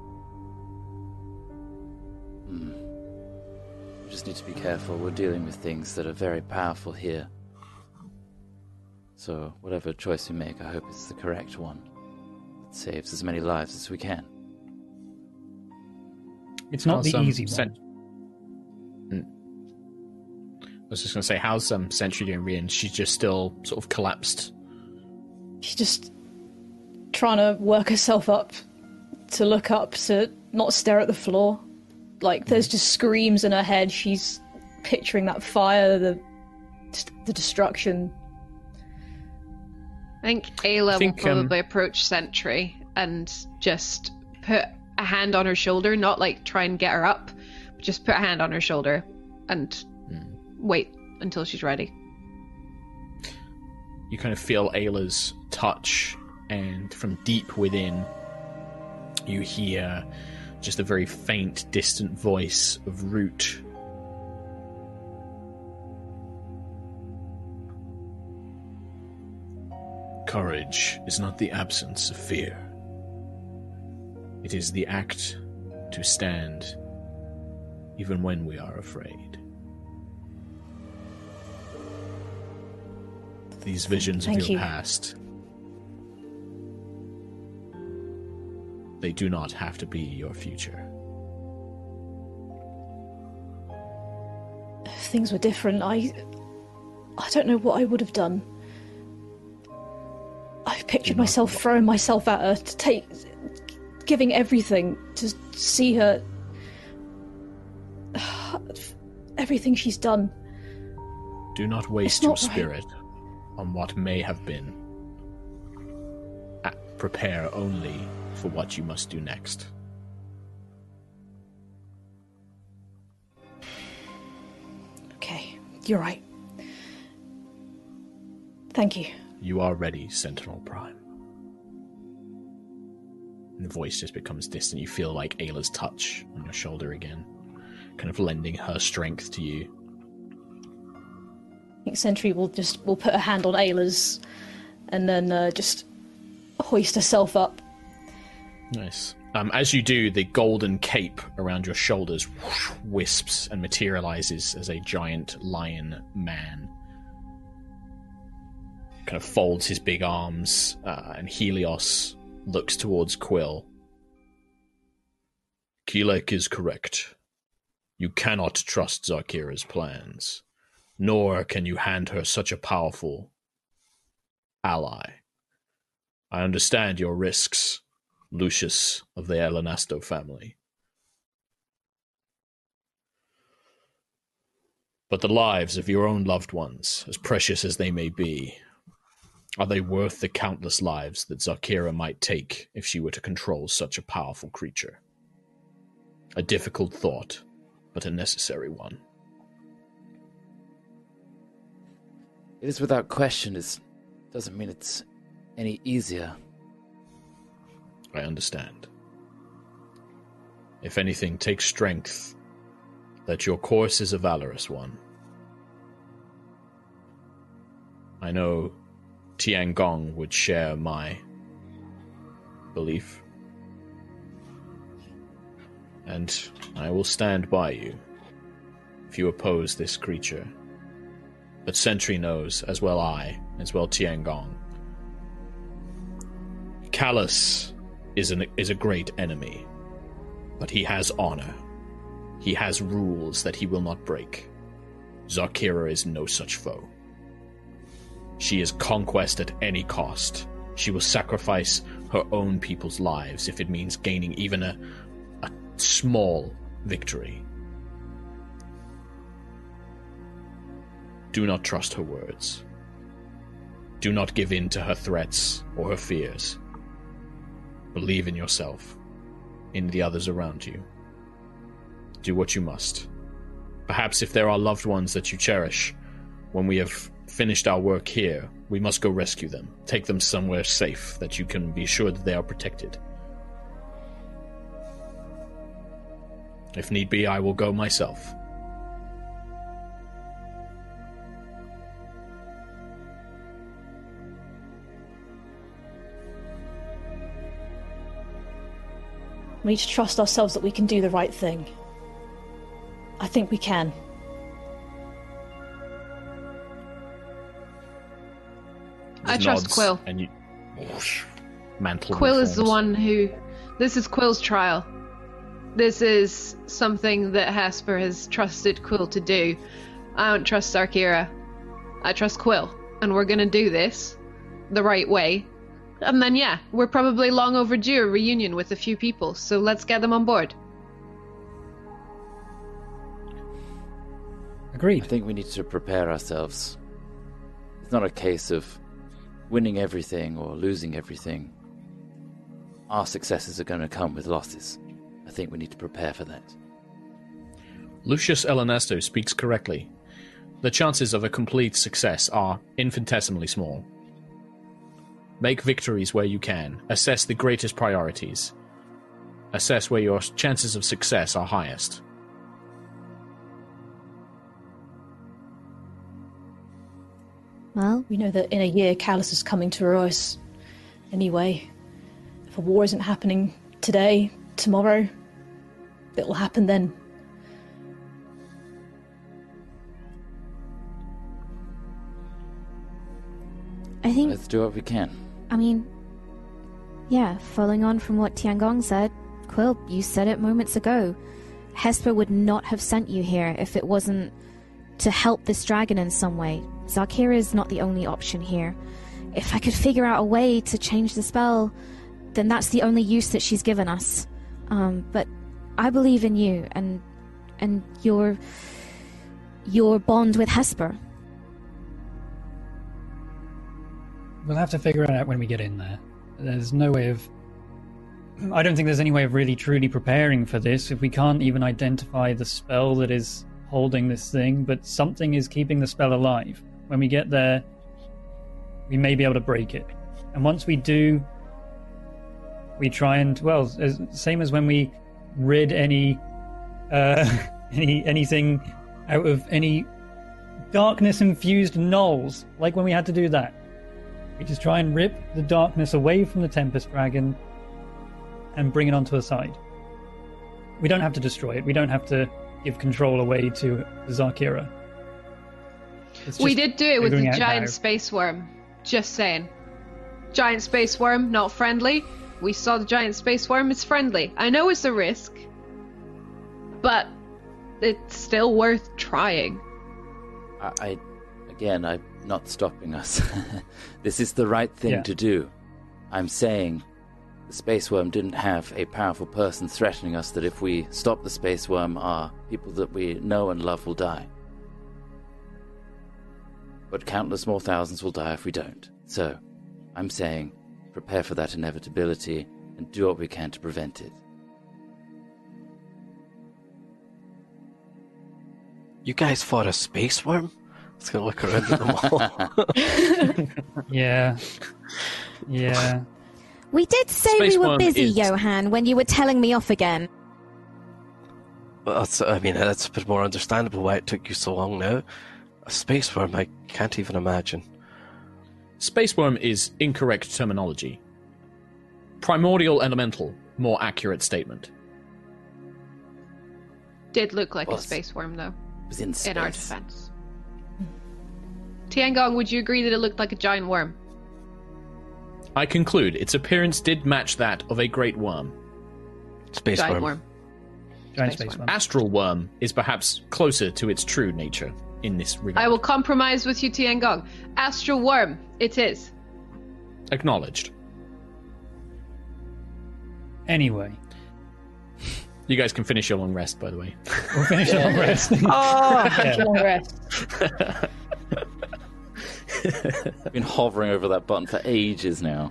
We just need to be careful. We're dealing with things that are very powerful here. So, whatever choice we make, I hope it's the correct one. That saves as many lives as we can. It's not the easy one. I was just going to say, how's Sentry doing, Rian? She's just still sort of collapsed. She's just trying to work herself up to look up, to not stare at the floor. Like, there's just screams in her head. She's picturing that fire, the destruction. I think Ayla will think, probably approach Sentry and just put a hand on her shoulder, not like try and get her up, but just put a hand on her shoulder and wait until she's ready. You kind of feel Ayla's touch, and from deep within, you hear just a very faint, distant voice of Root. Courage is not the absence of fear. It is the act to stand even when we are afraid. These visions of Thank your you. past, they do not have to be your future. If things were different, I don't know what I would have done. I've pictured myself throwing myself at her, giving everything to see her, everything she's done. Do not waste It's your not right. spirit on what may have been. Prepare only for what you must do next. Okay, you're right. Thank you. You are ready, Sentinel Prime. And the voice just becomes distant. You feel like Ayla's touch on your shoulder again, kind of lending her strength to you. I think Sentry will put a hand on Ayla's and then just hoist herself up. Nice. As you do, the golden cape around your shoulders whoosh, wisps and materializes as a giant lion man. Kind of folds his big arms, and Helios looks towards Quill. Keelek is correct. You cannot trust Zarkira's plans, nor can you hand her such a powerful ally. I understand your risks, Lucius of the Elanasto family. But the lives of your own loved ones, as precious as they may be, are they worth the countless lives that Zarkira might take if she were to control such a powerful creature? A difficult thought, but a necessary one. It is without question. It doesn't mean it's any easier. I understand. If anything, take strength that your course is a valorous one. I know Tiangong would share my belief, and I will stand by you if you oppose this creature. But Sentry knows, as well Tiangong. Callus is a great enemy, but he has honor. He has rules that he will not break. Zarkira is no such foe. She is conquest at any cost. She will sacrifice her own people's lives if it means gaining even a small victory. Do not trust her words. Do not give in to her threats or her fears. Believe in yourself, in the others around you. Do what you must, Perhaps if there are loved ones that you cherish, when we have finished our work here, we must go rescue them. Take them somewhere safe that you can be sure that they are protected. If need be, I will go myself. We need to trust ourselves that we can do the right thing. I think we can. I trust Nods, Quill. And you... Mantle Quill is the reforms. one who... This is Quill's trial. This is something that Hesper has trusted Quill to do. I don't trust Zarkira. I trust Quill. And we're gonna do this the right way. And then, yeah, we're probably long overdue a reunion with a few people, so let's get them on board. Agreed. I think we need to prepare ourselves. It's not a case of winning everything or losing everything. Our successes are going to come with losses. I think we need to prepare for that. Lucius Elanesto speaks correctly. The chances of a complete success are infinitesimally small. Make victories where you can. Assess the greatest priorities. Assess where your chances of success are highest. Well, We know that in a year, Callus is coming to Eros. Anyway, if a war isn't happening today, tomorrow, it will happen then. I think, Let's do what we can. I mean, yeah, following on from what Tiangong said, Quill, you said it moments ago. Hesper would not have sent you here if it wasn't to help this dragon in some way. Zarkira is not the only option here. If I could figure out a way to change the spell, then that's the only use that she's given us. But I believe in you and your bond with Hesper. We'll have to figure it out when we get in there. There's no way of... I don't think there's any way of really truly preparing for this if we can't even identify the spell that is holding this thing, but something is keeping the spell alive. When we get there, we may be able to break it. And once we do, we try and, well, same as when we rid anything out of any darkness-infused gnolls, like when we had to do that. We just try and rip the darkness away from the Tempest Dragon and bring it onto a side. We don't have to destroy it. We don't have to give control away to Zarkira. We did do it with the figuring out giant how. space worm. Just saying. Giant space worm, not friendly. We saw the giant space worm, it's friendly. I know it's a risk, but it's still worth trying. I'm not stopping us. This is the right thing to do. I'm saying the space worm didn't have a powerful person threatening us that if we stop the space worm, our people that we know and love will die. But countless more thousands will die if we don't. So, I'm saying, prepare for that inevitability and do what we can to prevent it. You guys fought a space worm? I was going to look around at them all. Yeah. Yeah. We did say Space we were worm busy, is- Johan, when you were telling me off again. Well, that's a bit more understandable why it took you so long now. A space worm, I can't even imagine. Space worm is incorrect terminology. Primordial elemental, more accurate statement. Did look like a Was. space worm, though, It was in space. in our defense. Tiangong, would you agree that it looked like a giant worm? I conclude its appearance did match that of a great worm. Space Giant worm. worm. Giant Space space worm. one. Astral worm is perhaps closer to its true nature in this regard. I will compromise with you, Tiangong. Astral worm, it is. Acknowledged. Anyway, You guys can finish your long rest, by the way. we'll finish our rest. Thank you, long rest. I've been hovering over that button for ages now.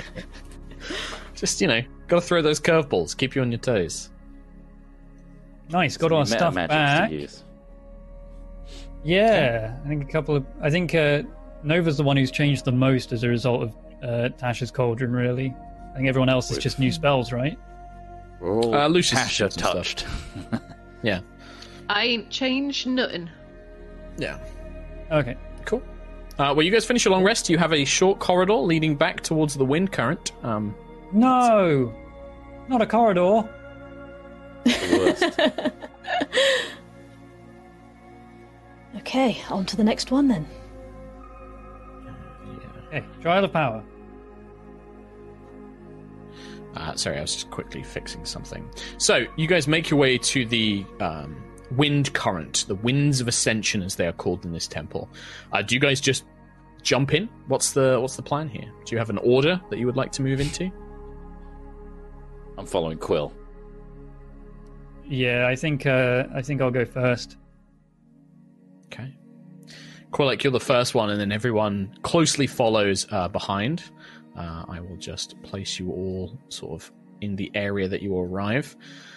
Just, gotta throw those curveballs, keep you on your toes. Nice. Got our stuff back. To use. Yeah, I think Nova's the one who's changed the most as a result of Tasha's Cauldron, really. I think everyone else is just new spells, right? Lucius Tasha touched. Yeah. I ain't changed nothing. Yeah. Okay. Cool. Well, you guys finish your long rest. You have a short corridor leading back towards the wind current. No! Not a corridor. The worst. Okay, on to the next one then. Okay, Trial of Power. Sorry, I was just quickly fixing something. So, you guys make your way to the wind current, the Winds of Ascension, as they are called in this temple. Do you guys just jump in? What's the plan here? Do you have an order that you would like to move into? I'm following Quill. Yeah, I think I'll go first. Okay. Quillick, you're the first one, and then everyone closely follows behind. I will just place you all sort of in the area that you arrive.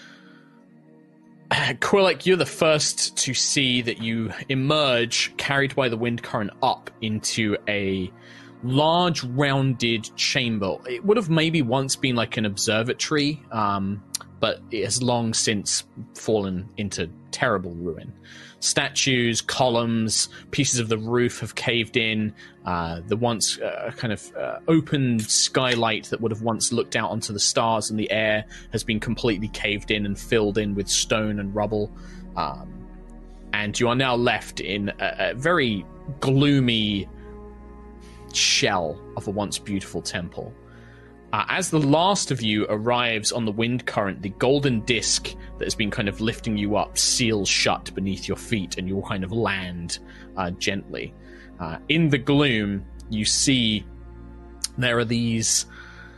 Quillick, you're the first to see that you emerge, carried by the wind current, up into a large rounded chamber. It would have maybe once been like an observatory, but it has long since fallen into terrible ruin. Statues, columns, pieces of the roof have caved in. The once open skylight that would have once looked out onto the stars and the air has been completely caved in and filled in with stone and rubble. And you are now left in a very gloomy shell of a once beautiful temple. As the last of you arrives on the wind current, the golden disc that has been kind of lifting you up seals shut beneath your feet, and you will kind of land gently. In the gloom, you see there are these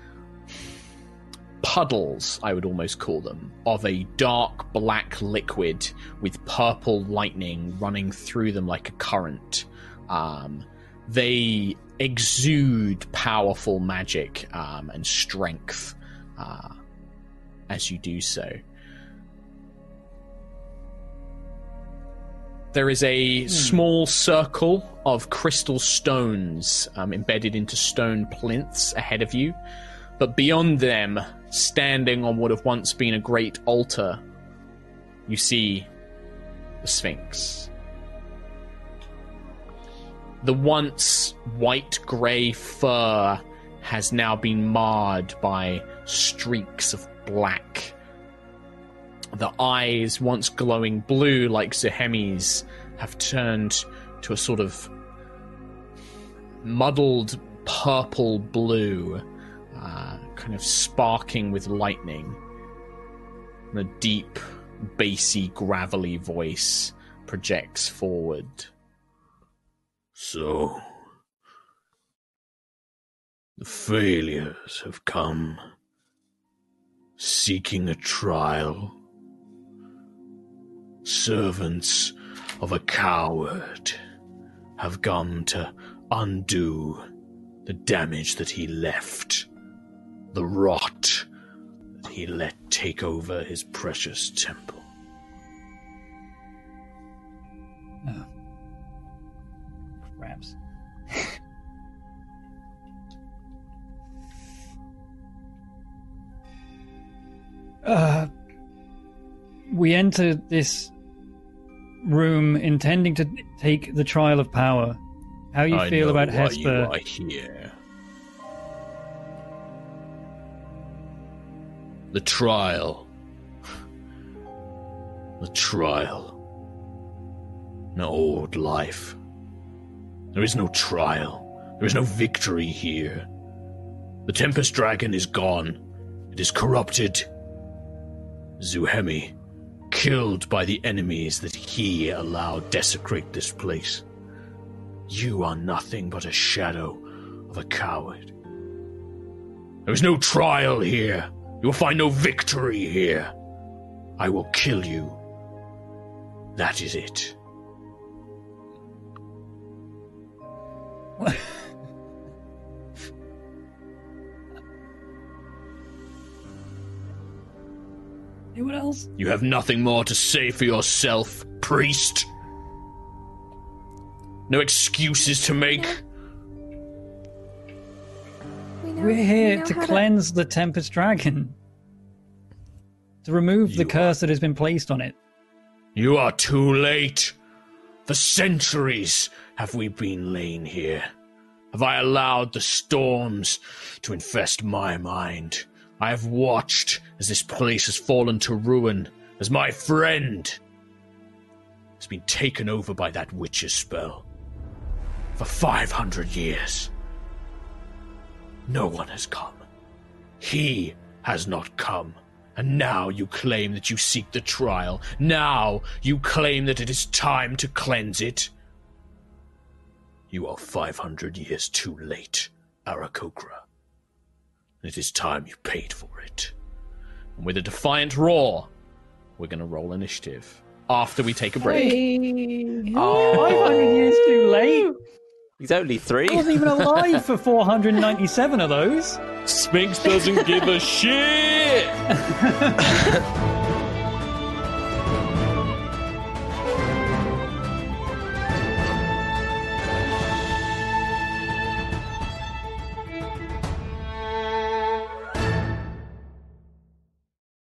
puddles, I would almost call them, of a dark black liquid with purple lightning running through them like a current. They exude powerful magic and strength as you do so. There is a small circle of crystal stones embedded into stone plinths ahead of you, but beyond them, standing on what have once been a great altar, you see the Sphinx. The once white-grey fur has now been marred by streaks of black. The eyes, once glowing blue like Zuhemi's, have turned to a sort of muddled purple blue, kind of sparking with lightning. And a deep, bassy, gravelly voice projects forward. So, the failures have come, seeking a trial. Servants of a coward have come to undo the damage that he left, the rot that he let take over his precious temple. Perhaps. We entered this room intending to take the trial of power. How you I feel know about why Hesper? You are here. The trial. The trial. An old life. There is no trial. There is no victory here. The Tempest Dragon is gone. It is corrupted. Zuhemi, killed by the enemies that he allowed desecrate this place. You are nothing but a shadow of a coward. There is no trial here. You will find no victory here. I will kill you. That is it. spells? You have nothing more to say for yourself, priest? No excuses to make? We're here to cleanse the Tempest Dragon. To remove the curse that has been placed on it. You are too late. For centuries have we been laying here. Have I allowed the storms to infest my mind? I have watched as this place has fallen to ruin, as my friend has been taken over by that witch's spell. For 500 years. No one has come. He has not come. And now you claim that you seek the trial. Now you claim that it is time to cleanse it. You are 500 years too late, Aarakocra. It is time you paid for it. And with a defiant roar, we're going to roll initiative after we take a break. Hey. Oh, 500 years too late. He's only 3. I wasn't even alive for 497 of those. Sphinx doesn't give a shit!